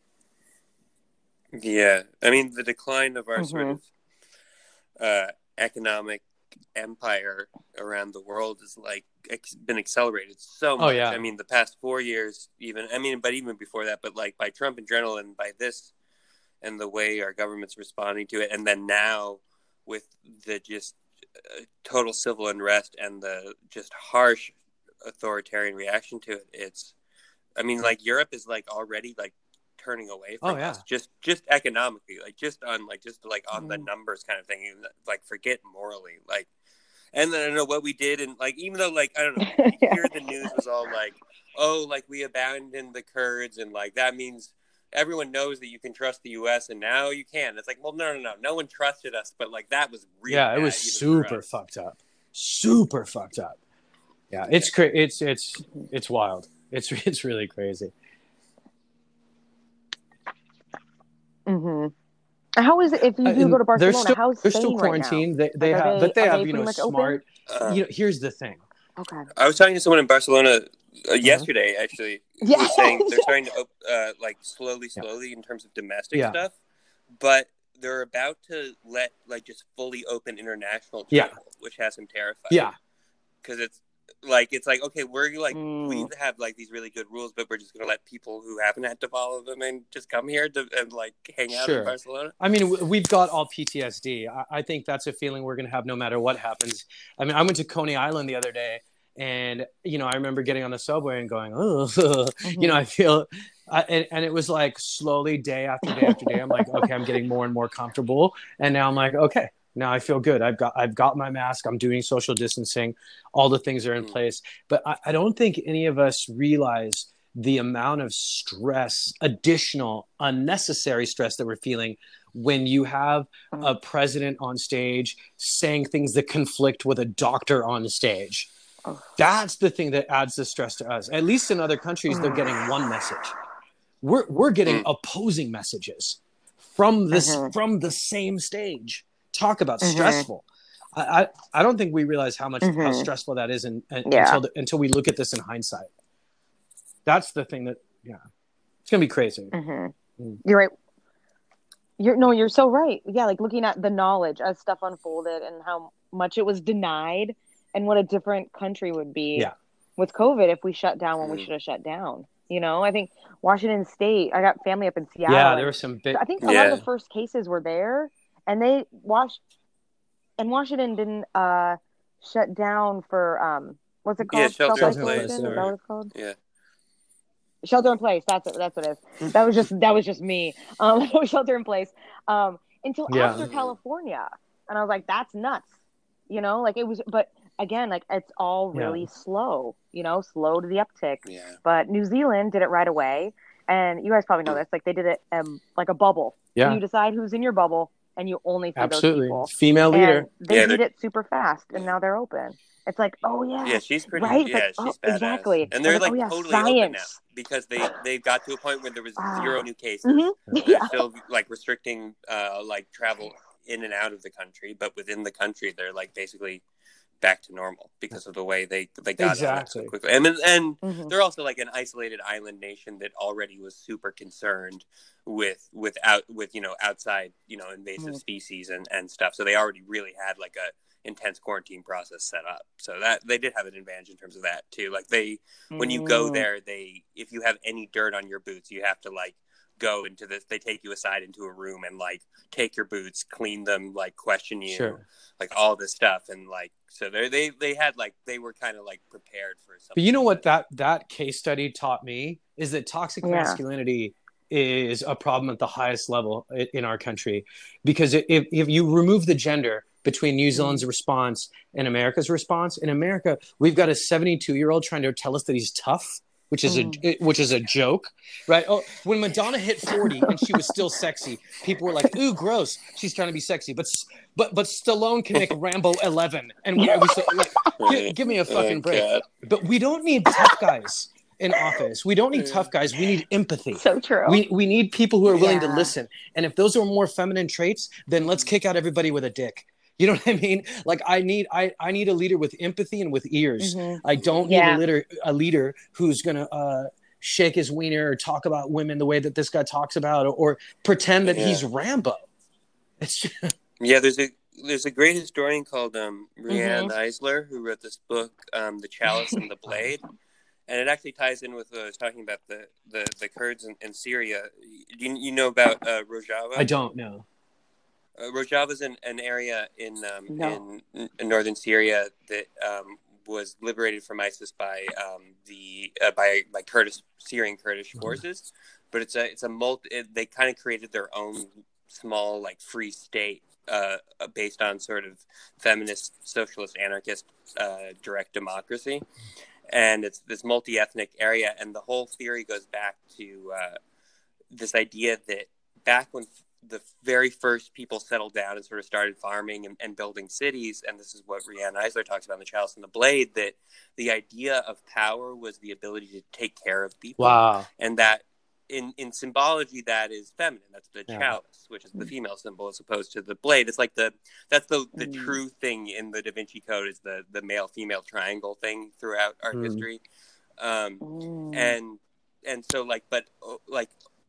Yeah, I mean the decline of our Mhm. sort of uh, economic empire around the world is like ex- been accelerated so much. Oh, yeah. I mean the past four years, even I mean, but even before that, but like by Trump in general, and by this, and the way our government's responding to it, and then now with the just uh, total civil unrest and the just harsh authoritarian reaction to it, it's, I mean, like Europe is like already like turning away from Oh, yeah. us, just just economically, like just on like just like on the Mm. numbers kind of thing, and, like forget morally, like. And then I don't know what we did, and like even though like I don't know, Yeah. here the news was all like, oh, like we abandoned the Kurds, and like that means everyone knows that you can trust the U S and now you can. It's like, well, no, no, no, no one trusted us, but like that was really Yeah, it bad was even for super us. fucked up. Super fucked up. Yeah, it's cra- it's it's it's wild. It's it's really crazy. Mhm. How is it if you Uh, do and go to Barcelona? they're still, How's they're Spain still right quarantined. now? They they Like, are have, they- but they are have they you know pretty much open? smart. Uh, You know, here's the thing. Okay. I was talking to someone in Barcelona uh, yesterday, actually, who Yeah. was saying they're starting to op- uh, like slowly, Yeah. slowly in terms of domestic Yeah. stuff, but they're about to let like just fully open international Yeah. travel, which has him terrified. Yeah, because it's like it's like okay, we're like Mm. we have like these really good rules, but we're just gonna let people who haven't had to follow them and just come here to and like hang out Sure. in Barcelona. I mean, w- we've got all P T S D. I, I think that's a feeling we're going to have no matter what happens. I mean, I went to Coney Island the other day, and you know, I remember getting on the subway and going, oh, you know, I feel, I, and, and it was like slowly, day after day after day. I'm like, okay, I'm getting more and more comfortable, and now I'm like, okay, now I feel good. I've got, I've got my mask. I'm doing social distancing. All the things are in Mm. place, but I, I don't think any of us realize the amount of stress, additional, unnecessary stress that we're feeling when you have a president on stage saying things that conflict with a doctor on stage. Oh. That's the thing that adds the stress to us. At least in other countries, they're getting one message. We're we're getting Mm. opposing messages from this Mhm. from the same stage. Talk about Mhm. stressful. I, I I don't think we realize how much how Mhm. stressful that is in, in- Yeah. until the, until we look at this in hindsight. That's the thing that yeah, it's gonna be crazy. Mhm. Mm. You're right. You're no, you're so right. Yeah, like looking at the knowledge as stuff unfolded and how much it was denied and what a different country would be Yeah. with COVID if we shut down when we Mm. should have shut down. You know, I think Washington State, I got family up in Seattle. Yeah, and there were some big. I think a lot Yeah. of the first cases were there, and they washed, and Washington didn't uh, shut down for um, what's it called? Yeah, shelter in Self-isolation? place, Is yeah. that what it's called? Yeah. Shelter in place. That's it. That's what it is. That was just that was just me. Um, shelter in place. Um, until Yeah. after California, and I was like, that's nuts. You know, like it was. But again, like it's all really Yeah. slow. You know, slow to the uptick. Yeah. But New Zealand did it right away, and you guys probably know this. Like they did it um like a bubble. Yeah. You decide who's in your bubble, and you only feed Absolutely. those people. Female leader. And they Yeah, did they're- it super fast, and now they're open. It's like, oh yeah, Yeah, she's pretty. right? It's Yeah, like, she's oh, badass. exactly. And they're I was like, like, oh, yeah, totally open now science. because they they got to a point where there was Ah. zero new cases. Mhm. They're Yeah. still like restricting uh like travel in and out of the country, but within the country they're like basically back to normal because of the way they they got on it so Exactly. quickly. And and Mhm. they're also like an isolated island nation that already was super concerned with with out with you know outside you know invasive Mhm. species and and stuff. So they already really had like a intense quarantine process set up. So that they did have an advantage in terms of that too. Like they when you go Mm. there, they if you have any dirt on your boots, you have to like go into this. They take you aside into a room and like take your boots, clean them, like question you, Sure. like all this stuff, and like so they they they had like they were kind of like prepared for something. But you know what that that case study taught me is that toxic Yeah. masculinity is a problem at the highest level i- in our country, because if if you remove the gender between New Zealand's response and America's response, in America we've got a seventy-two year old trying to tell us that he's tough, which is a which is a joke, right? Oh, when Madonna hit forty and she was still sexy, people were like, "Ooh, gross! She's trying to be sexy." But but but Stallone can make Rambo eleven, and we, we still, like, give, give me a fucking Oh, break. God. But we don't need tough guys in office. We don't need tough guys. We need empathy. So true. We we need people who are willing to Yeah. listen. And if those are more feminine traits, then let's kick out everybody with a dick. You know what I mean? Like I need I, I need a leader with empathy and with ears. Mhm. I don't Yeah. need a leader a leader who's gonna uh, shake his wiener or talk about women the way that this guy talks about, or, or pretend that Yeah. he's Rambo. It's just, Yeah, there's a there's a great historian called um, Rianne Mm-hmm. Eisler who wrote this book, um, The Chalice and the Blade, and it actually ties in with what I was talking about the the, the Kurds in, in Syria. You, you know about uh, Rojava? I don't know. Uh, Rojava is an, an area in um, No. in, in northern Syria that um, was liberated from ISIS by um, the uh, by by Kurdish Syrian Kurdish forces, but it's a it's a multi. It, they kind of created their own small like free state uh, based on sort of feminist, socialist, anarchist uh, direct democracy, and it's this multi-ethnic area, and the whole theory goes back to uh, this idea that back when the very first people settled down and sort of started farming and, and building cities, and this is what Rianne Eisler talks about in The Chalice and the Blade, that the idea of power was the ability to take care of people. Wow. And that in, in symbology, that is feminine. That's the Yeah. chalice, which is the female symbol, as opposed to the blade. It's like the that's the, the Mm. true thing in the Da Vinci Code is the, the male-female triangle thing throughout art Mm. history. Um, Mm. and and so like but uh, like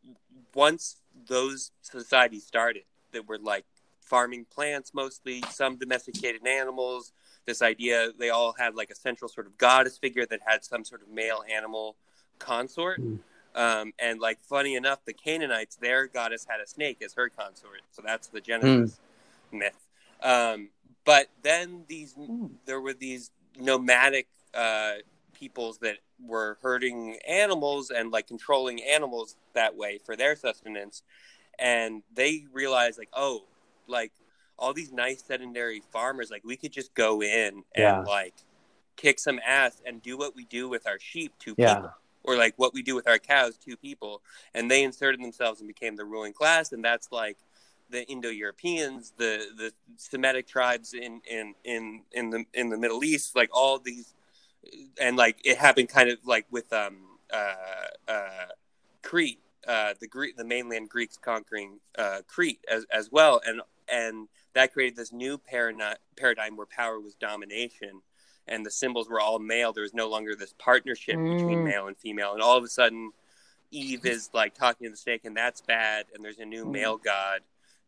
once those societies started that were like farming plants mostly, some domesticated animals, this idea they all had like a central sort of goddess figure that had some sort of male animal consort. Mm. Um, and like funny enough, the Canaanites, their goddess had a snake as her consort, so that's the Genesis myth. Um, but then these Mm. there were these nomadic uh, peoples that were herding animals and like controlling animals that way for their sustenance, and they realized like, oh, like all these nice sedentary farmers, like we could just go in Yeah. and like kick some ass and do what we do with our sheep to Yeah. people, or like what we do with our cows to people, and they inserted themselves and became the ruling class, and that's like the Indo-Europeans, the the Semitic tribes in in in in the in the Middle East, like all these, and like it happened kind of like with um uh uh Crete, uh the Greek the mainland Greeks conquering uh Crete as as well, and and that created this new paradigm paradigm where power was domination, and the symbols were all male. There was no longer this partnership Mm. between male and female, and all of a sudden Eve is like talking to the snake, and that's bad, and there's a new male god.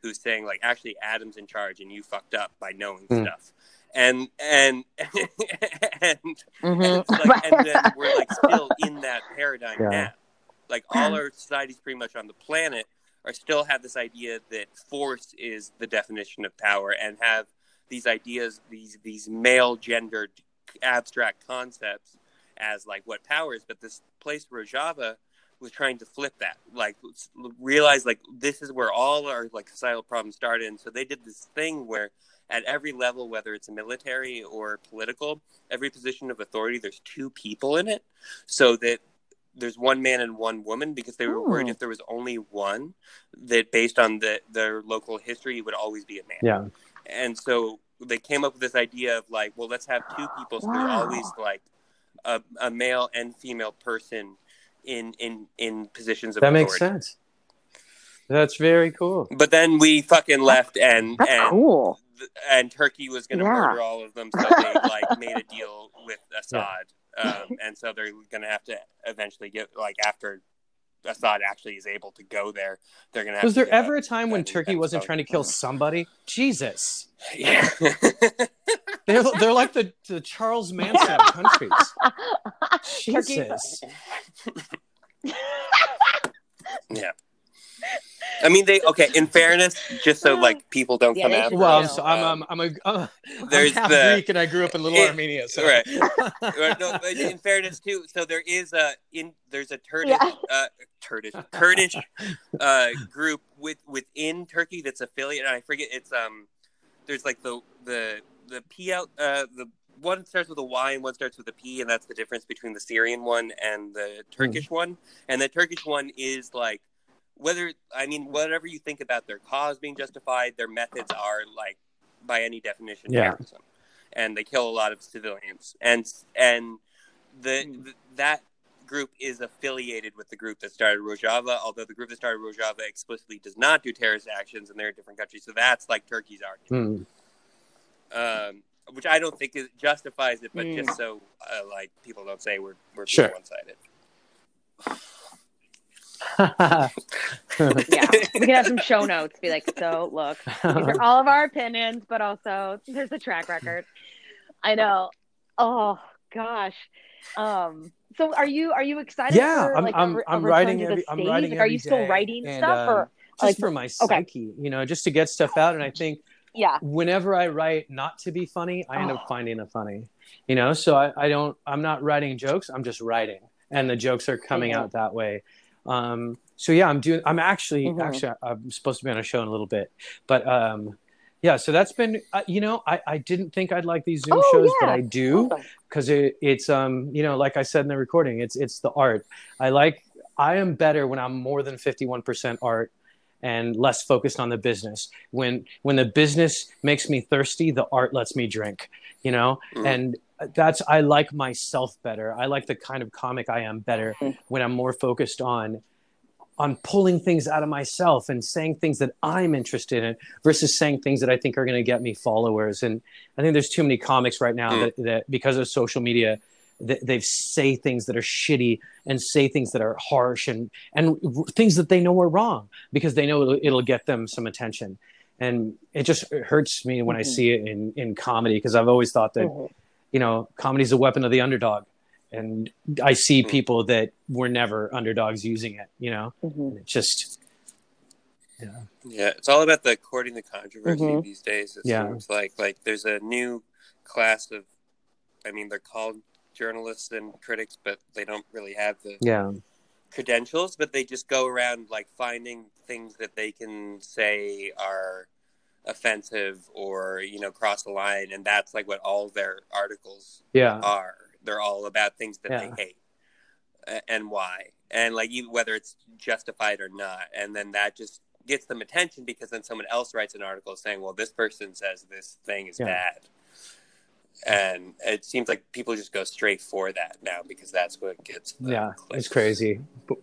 who's saying like, actually, Adam's in charge, and you fucked up by knowing Mm. stuff. And and and, Mhm. and, it's like, and then we're like still in that paradigm Yeah. now. Like all our societies, pretty much on the planet, are still have this idea that force is the definition of power, and have these ideas, these these male gendered abstract concepts as like what power is. But this place Rojava was trying to flip that, like realize like this is where all our like societal problems started. And so they did this thing where at every level, whether it's military or political, every position of authority, there's two people in it, so that there's one man and one woman, because they were Ooh. worried if there was only one, that based on the, their local history, it would always be a man. Yeah. And so they came up with this idea of like, well, let's have two people, so Wow. there's always like a, a male and female person in in in positions of That authority. makes sense. That's very cool. But then we fucking left, and That's and cool. and Turkey was going to Yeah. murder all of them, so they like made a deal with Assad, um, and so they're going to have to eventually get like after Assad actually is able to go there, they're going to. Was to there give ever up a time when that- Turkey that wasn't zone. trying to kill somebody? Jesus. Yeah. They're they're like the, the Charles Manson of countries. Jesus. Yeah. I mean, they okay. In fairness, just so like people don't Yeah, come they after should Well, I'm us, so, I'm um, I'm I'm, a, uh, I'm there's half the- Greek and I grew up in Little it- Armenia. So. right. Right, no, but in fairness too, so there is a in there's a Turkish Yeah. uh, Turkish Kurdish uh, group with within Turkey that's affiliated. And I forget it's um there's like the the the P out uh the one starts with a Y and one starts with a P, and that's the difference between the Syrian one and the Turkish one. And the Turkish one is like, whether I mean whatever you think about their cause being justified, their methods are like by any definition Yeah. terrorism, and they kill a lot of civilians. And and the, the that group is affiliated with the group that started Rojava, although the group that started Rojava explicitly does not do terrorist actions, and they're in different countries. So that's like Turkey's argument. Mm. Um, which I don't think is, justifies it, but Mm. just so uh, like people don't say we're we're being Sure. one-sided. Yeah, we can have some show notes. Be like, so look, these are all of our opinions, but also there's a track record. I know. Oh gosh. Um. So are you are you excited? Yeah, for, I'm like, I'm a, I'm a writing return to every the I'm stage? writing Like, are every you still day, writing and, stuff, um, or just like, for my psyche, you know, just to get stuff out. And I think yeah, whenever I write not to be funny, I end Oh. up finding it funny, you know. So I, I don't I'm not writing jokes. I'm just writing, and the jokes are coming Mhm. out that way. Um, so yeah, I'm doing. I'm actually Mhm. actually I'm supposed to be on a show in a little bit, but um, yeah. So that's been uh, you know I, I didn't think I'd like these Zoom Oh, shows, but yeah. I do Awesome. because it, it's um you know like I said in the recording, it's it's the art. I like I am better when I'm more than fifty-one percent art and less focused on the business. When when the business makes me thirsty, the art lets me drink, you know? Mm. And that's I like myself better. I like the kind of comic I am better when I'm more focused on on pulling things out of myself and saying things that I'm interested in versus saying things that I think are going to get me followers. And I think there's too many comics right now Mm. that, that because of social media, they, they say things that are shitty and say things that are harsh and, and things that they know are wrong because they know it'll, it'll get them some attention. And it just it hurts me when Mhm. I see it in, in comedy because I've always thought that, Mhm. you know, comedy is a weapon of the underdog. And I see Mm. people that were never underdogs using it, you know, Mhm. and it just, yeah. Yeah, it's all about the courting the controversy Mhm. these days. It Yeah. seems like like there's a new class of, I mean, they're called journalists and critics, but they don't really have the Yeah. credentials. But they just go around like finding things that they can say are offensive or you know cross the line, and that's like what all their articles Yeah. are. They're all about things that Yeah. they hate a- and why, and like even whether it's justified or not. And then that just gets them attention because then someone else writes an article saying, well, this person says this thing is Yeah. bad. And it seems like people just go straight for that now because that's what gets the Yeah. clicks. It's crazy. But,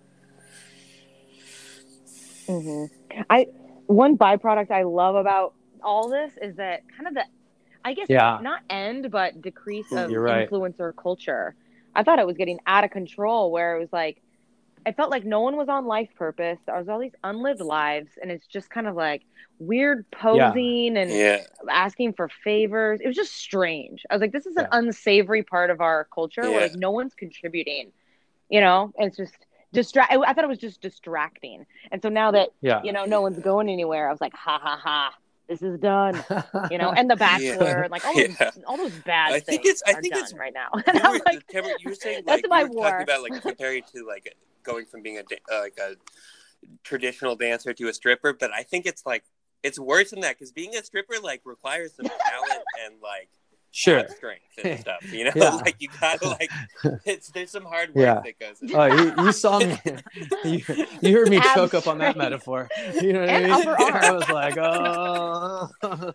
Mhm. I one byproduct I love about all this is that kind of the, I guess, Yeah. not end but decrease of You're right. influencer culture. I thought it was getting out of control where it was like it felt like no one was on life purpose. There was all these unlived lives, and it's just kind of like weird posing yeah. and yeah. asking for favors. It was just strange. I was like, this is an Yeah. unsavory part of our culture Yeah. where like no one's contributing, you know, and it's just distract. I, I thought it was just distracting. And so now that, Yeah. you know, no one's going anywhere, I was like, ha ha ha, this is done, you know, and The Bachelor, Yeah. and like all those, Yeah. all those bad I things think it's- I are think done it's- right now. You And I'm were, like, Tamara, you were saying that's like my you were war. talking about like comparing to like going from being a da- uh, like a traditional dancer to a stripper, but I think it's like it's worse than that because being a stripper like requires some talent and like Sure. ab strength and stuff. You know, Yeah. like you gotta like it's there's some hard work Yeah. that goes into Oh, you, you saw me. You, you heard me Ab choke up on that strength. metaphor. You know what And I mean? upper arm. I was like, oh.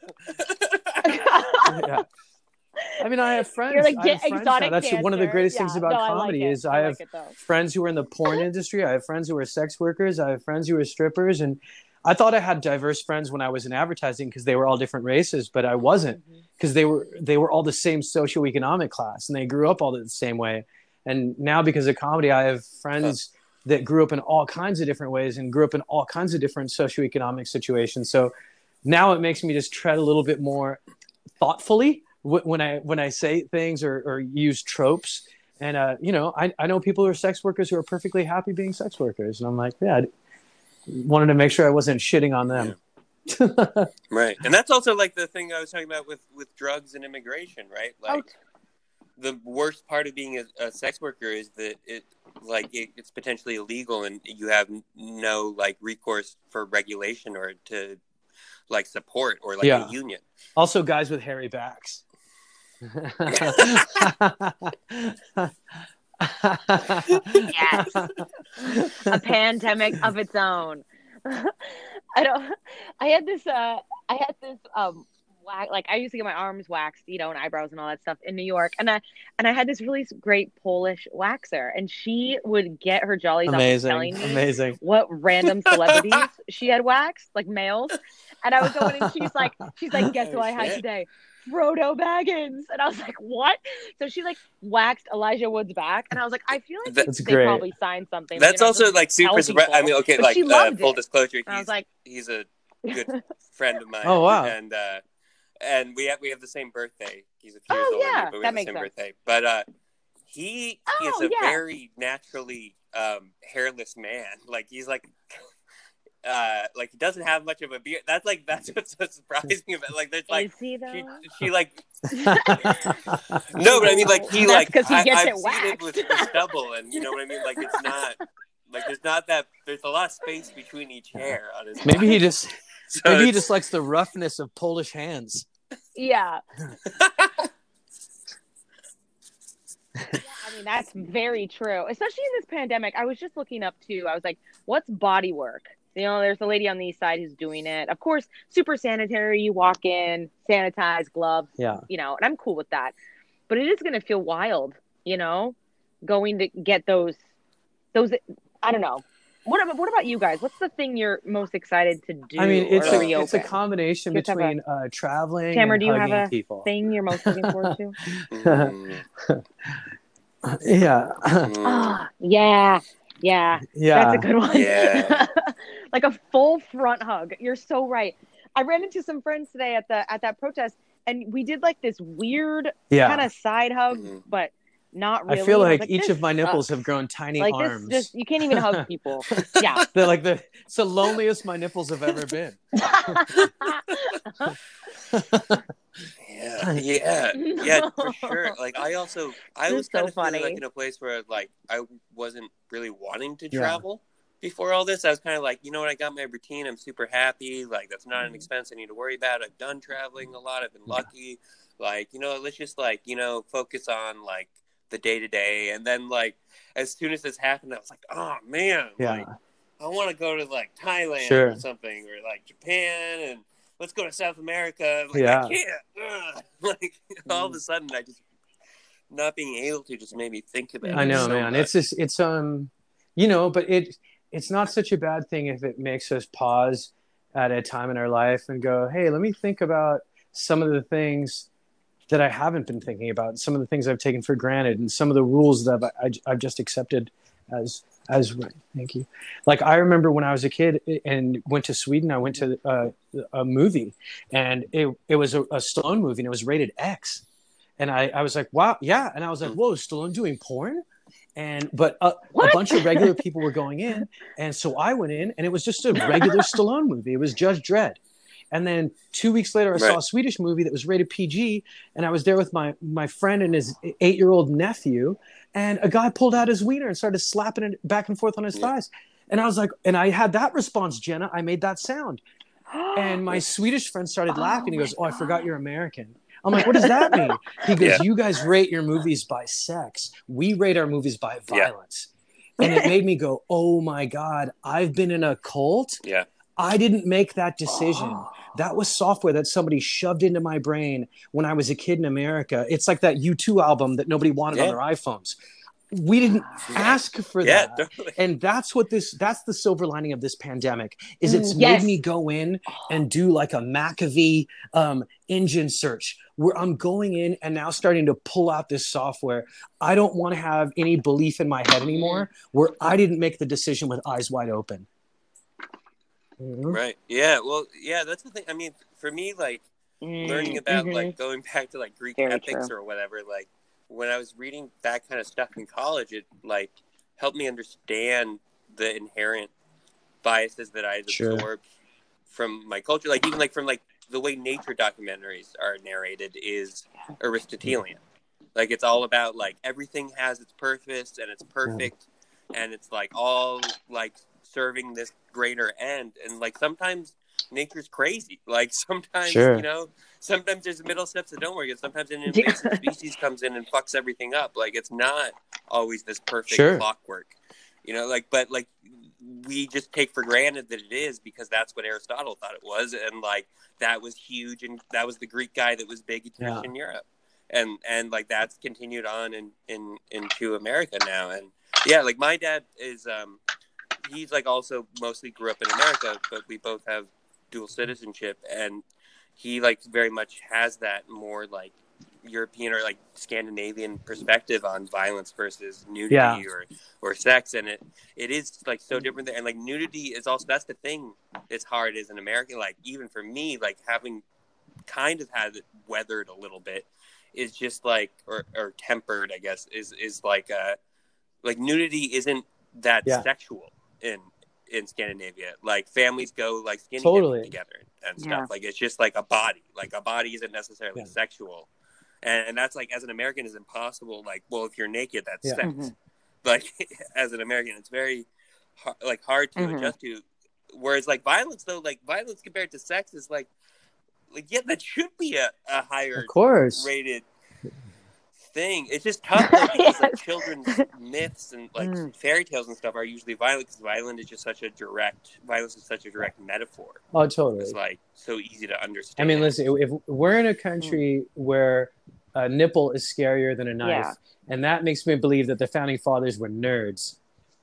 Yeah. I mean, I have friends. You're like I have da- friends now. exotic That's one of the dancer. greatest things Yeah, about no, I like comedy it. is I, I have like it, though. friends who are in the porn industry. I have friends who are sex workers. I have friends who are strippers. And I thought I had diverse friends when I was in advertising because they were all different races, but I wasn't because they were they were all the same socioeconomic class and they grew up all the same way. And now because of comedy, I have friends that grew up in all kinds of different ways and grew up in all kinds of different socioeconomic situations. So now it makes me just tread a little bit more thoughtfully when I when I say things or, or use tropes. And uh, you know, I, I know people who are sex workers who are perfectly happy being sex workers, and I'm like, yeah, I wanted to make sure I wasn't shitting on them. Yeah. Right, and that's also like the thing I was talking about with with drugs and immigration, right? Like Oh. the worst part of being a, a sex worker is that it like it, it's potentially illegal and you have no like recourse for regulation or to like support or like Yeah. a union. Also, guys with hairy backs. Yes. A pandemic of its own. I don't. I had this. Uh, I had this. Um, wax, like I used to get my arms waxed, you know, and eyebrows and all that stuff in New York, and I and I had this really great Polish waxer, and she would get her jollies Amazing, off of telling me amazing. what random celebrities she had waxed, like males, and I would go in and she's like, she's like, guess who Oh, I had shit. today? Frodo Baggins. And I was like, what? So she like waxed Elijah Wood's back. And I was like, I feel like That's they great. probably signed something. That's you know, also just like super tell surprising. I people. mean, okay, But like she uh, loved full it. disclosure, And I was he's like, he's a good friend of mine. Oh, wow. And uh, and we have we have the same birthday. He's a few years Oh, older than yeah, me, but we that have the makes same sense. birthday. But uh, he he is Oh, a yeah. very naturally um, hairless man. Like he's like. Uh, like he doesn't have much of a beard. That's like that's what's so surprising about. Like there's like is he though? she, she like no, but I mean like he That's like 'cause he I, gets I've it seen it with, waxed. with stubble, and you know what I mean. Like it's not like there's not that there's a lot of space between each hair on his. Maybe body. he just So maybe he it's- just likes the roughness of Polish hands. Yeah. Yeah, I mean, that's very true. Especially in this pandemic. I was just looking up too. I was like, what's body work? You know, there's a lady on the east side who's doing it. Of course, super sanitary. You walk in, sanitize, gloves, Yeah. you know, and I'm cool with that. But it is going to feel wild, you know, going to get those, those, I don't know. What about, what about you guys? What's the thing you're most excited to do? I mean, it's or a reopen? it's a combination Do you have a- between uh, traveling Tamara, and do you have hugging a people. thing you're most looking forward to? Mm, Yeah, mm. Ah, yeah, yeah. yeah. That's a good one. Yeah. Like a full front hug. You're so right. I ran into some friends today at the at that protest, and we did like this weird Yeah. kind of side hug, Mhm. but not I really. feel And I was like each this of my nipples sucks. have grown tiny like arms. this. Just you can't even hug people. Yeah. They're like the it's the loneliest my nipples have ever been. Yeah, yeah, yeah, for sure. Like I also, I This was is kind so of feeling funny. like in a place where like I wasn't really wanting to Yeah. travel before all this. I was kind of like, you know what, I got my routine. I'm super happy. Like that's not an expense I need to worry about. I've done traveling a lot. I've been lucky. Like you know, let's just like you know focus on like the day to day. And then like as soon as this happened, I was like, oh man, Yeah. like I want to go to like Thailand Sure. or something, or like Japan, and let's go to South America. Like, Yeah. I can't. Ugh. Like all of a sudden, I just not being able to just made me think about it. I know, so man. much. It's just it's um, you know, but it it's not such a bad thing if it makes us pause at a time in our life and go, hey, let me think about some of the things that I haven't been thinking about, some of the things I've taken for granted, and some of the rules that I've, I, I've just accepted as As thank you. Like I remember when I was a kid and went to Sweden, I went to uh, a movie, and it it was a, a Stallone movie, and it was rated X, and I I was like, wow, yeah, and I was like, whoa, is Stallone doing porn? And but uh, a bunch of regular people were going in, and so I went in, and it was just a regular Stallone movie. It was Judge Dredd. And then two weeks later, I right. saw a Swedish movie that was rated P G, and I was there with my my friend and his eight-year-old nephew, and a guy pulled out his wiener and started slapping it back and forth on his yeah. thighs. And I was like, and I had that response, Jenna. I made that sound. And my Swedish friend started oh laughing. He goes, oh, I forgot you're American. I'm like, what does that mean? He goes, yeah. you guys rate your movies by sex. We rate our movies by violence. Yeah. And it made me go, oh, my God, I've been in a cult. Yeah. I didn't make that decision. Oh. That was software that somebody shoved into my brain when I was a kid in America. It's like that U two album that nobody wanted yeah. on their iPhones. We didn't ask for yeah, that. Totally. And that's what this, that's the silver lining of this pandemic is it's yes. made me go in and do like a McAfee um, engine search where I'm going in and now starting to pull out this software. I don't want to have any belief in my head anymore where I didn't make the decision with eyes wide open. Mm-hmm. Right. Yeah. Well, yeah, that's the thing. I mean, for me, like mm-hmm. learning about mm-hmm. like going back to like Greek Very epics true. Or whatever, like when I was reading that kind of stuff in college, it like helped me understand the inherent biases that I had sure. absorbed from my culture. Like even like from like the way nature documentaries are narrated is Aristotelian. Like it's all about like everything has its purpose and it's perfect yeah. and it's like all like serving this greater end. And like sometimes nature's crazy. Like sometimes sure. you know sometimes there's middle steps that don't work, and sometimes an invasive species comes in and fucks everything up. Like it's not always this perfect sure. clockwork, you know. Like but like we just take for granted that it is because that's what Aristotle thought it was, and like that was huge, and that was the Greek guy that was big in yeah. Eastern Europe, and and like that's continued on in in into America now. And yeah, like my dad is um he's like also mostly grew up in America, but we both have dual citizenship, and he like very much has that more like European or like Scandinavian perspective on violence versus nudity yeah. or or sex, and it it is like so different there. And like nudity is also, that's the thing it's hard as an American, like even for me, like having kind of had it weathered a little bit is just like or, or tempered, I guess, is is like uh like nudity isn't that yeah. sexual in in Scandinavia. Like families go like skinny totally. dipping together and stuff. Yeah. Like it's just like a body. Like a body isn't necessarily Yeah. sexual. And, and that's like as an American is impossible. Like, well, if you're naked, that's Yeah. sex. Mm-hmm. Like as an American, it's very har- like hard to Mm-hmm. adjust to. Whereas like violence though, like violence compared to sex is like like yeah, that should be a, a higher Of course. rated thing. It's just tough though, because Yes. like children's myths and like Mm. fairy tales and stuff are usually violent because violent is just such a direct violence is such a direct metaphor. Oh, totally. It's like so easy to I understand. mean, listen, if we're in a country where a nipple is scarier than a knife, Yeah. and that makes me believe that the founding fathers were nerds.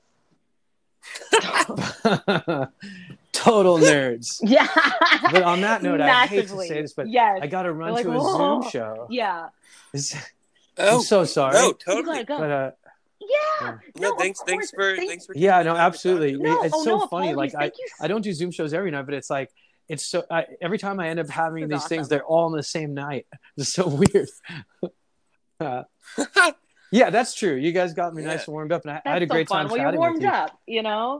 Total nerds. Yeah. But on that note, I hate to Massively. say this, but Yes. I got to run Like, to a whoa. Zoom show. Yeah. It's- oh I'm so sorry. no, You totally. gotta go. But uh, Yeah. No, of thanks, thanks course. for Thank- thanks for yeah, taking no, the time to talk absolutely. to me. No, It's oh, so no funny. Like apologies. I, Thank you. I don't do Zoom shows every night, but it's like it's so. I, every time I end up having This these is things, awesome. they're all on the same night. It's so weird. Uh, yeah, that's true. You guys got me Yeah. nice and warmed up, and I, That's I had a so great fun. time Well, you're chatting warmed with you. up, you know?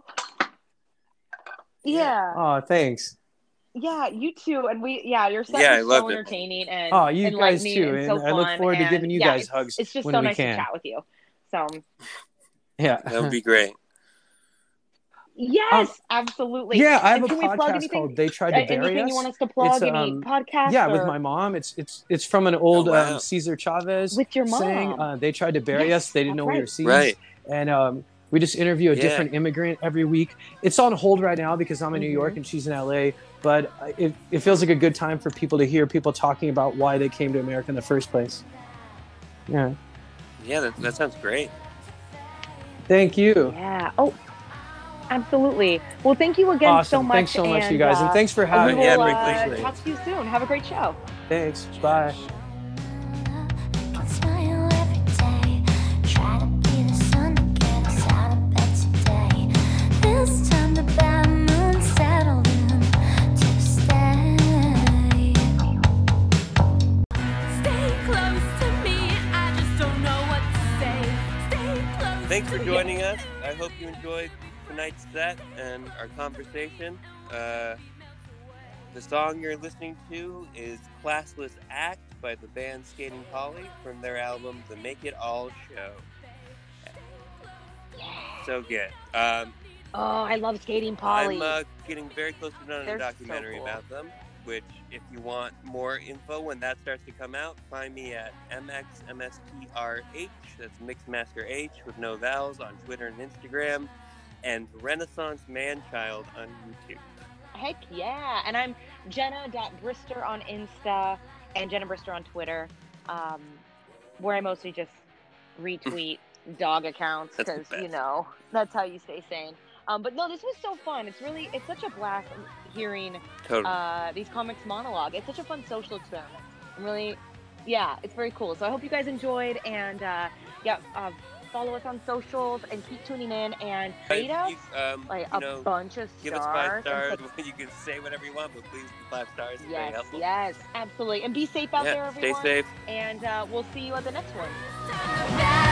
Yeah. Oh, thanks. Yeah, you too. And we, yeah, your set Yeah, I was loved so it. entertaining and Oh, you guys enlightening too, and and so I look fun, forward to and giving you yeah, guys it's, hugs It's just when so we nice can. to chat with you. So, Yeah, That would be great. yes, Um, absolutely. yeah. I have And a can we plug podcast anything? called "They Tried to Uh, Bury anything Us." you want us to plug? It's, Any um, podcast? Yeah, with or- my mom. It's it's it's from an old Oh, wow. um, Cesar Chavez With your saying, mom. uh, "They tried to bury Yes, us. They didn't that's know we were right. seeds." Right. And um, we just interview a Yeah. different immigrant every week. It's on hold right now because I'm in New Mhm. York and she's in L A. But it it feels like a good time for people to hear people talking about why they came to America in the first place. Yeah. Yeah, that, that sounds great. Thank you. Yeah. Oh, absolutely. Well, thank you again so Awesome. much. Thanks so much, you and, guys, uh, and thanks for we having will, me. Yeah, uh, thanks, Appreciate it. talk to you soon. Have a great show. Thanks. Bye. Smile every day. Try to be the sun to get us out of bed today. joining us. I hope you enjoyed tonight's set and our conversation. Uh, the song you're listening to is Classless Act by the band Skating Polly from their album The Make It All Show. So good. Um, oh, I love Skating Polly. I'm uh, getting very close to doing a documentary so cool. about them, which if you want more info when that starts to come out, find me at M X M S T R H, that's Mixmaster H with no vowels, on Twitter and Instagram, and Renaissance Manchild on YouTube. Heck yeah. And I'm Jenna.Brister on Insta and Jenna Brister on Twitter, um, where I mostly just retweet dog accounts because, you know, that's how you stay sane. Um, but no, this was so fun. It's really, it's such a blast hearing totally. uh, these comics monologue. It's such a fun social experiment. I'm really, yeah, it's very cool. So I hope you guys enjoyed, and uh, yeah, uh, follow us on socials and keep tuning in and rate us you, um, like you a know, bunch of give stars. us five stars. And You can say whatever you want, but please five stars. It's yes, very helpful. yes, absolutely. And be safe out yeah, there, everyone. Stay safe. And uh, we'll see you at the next one.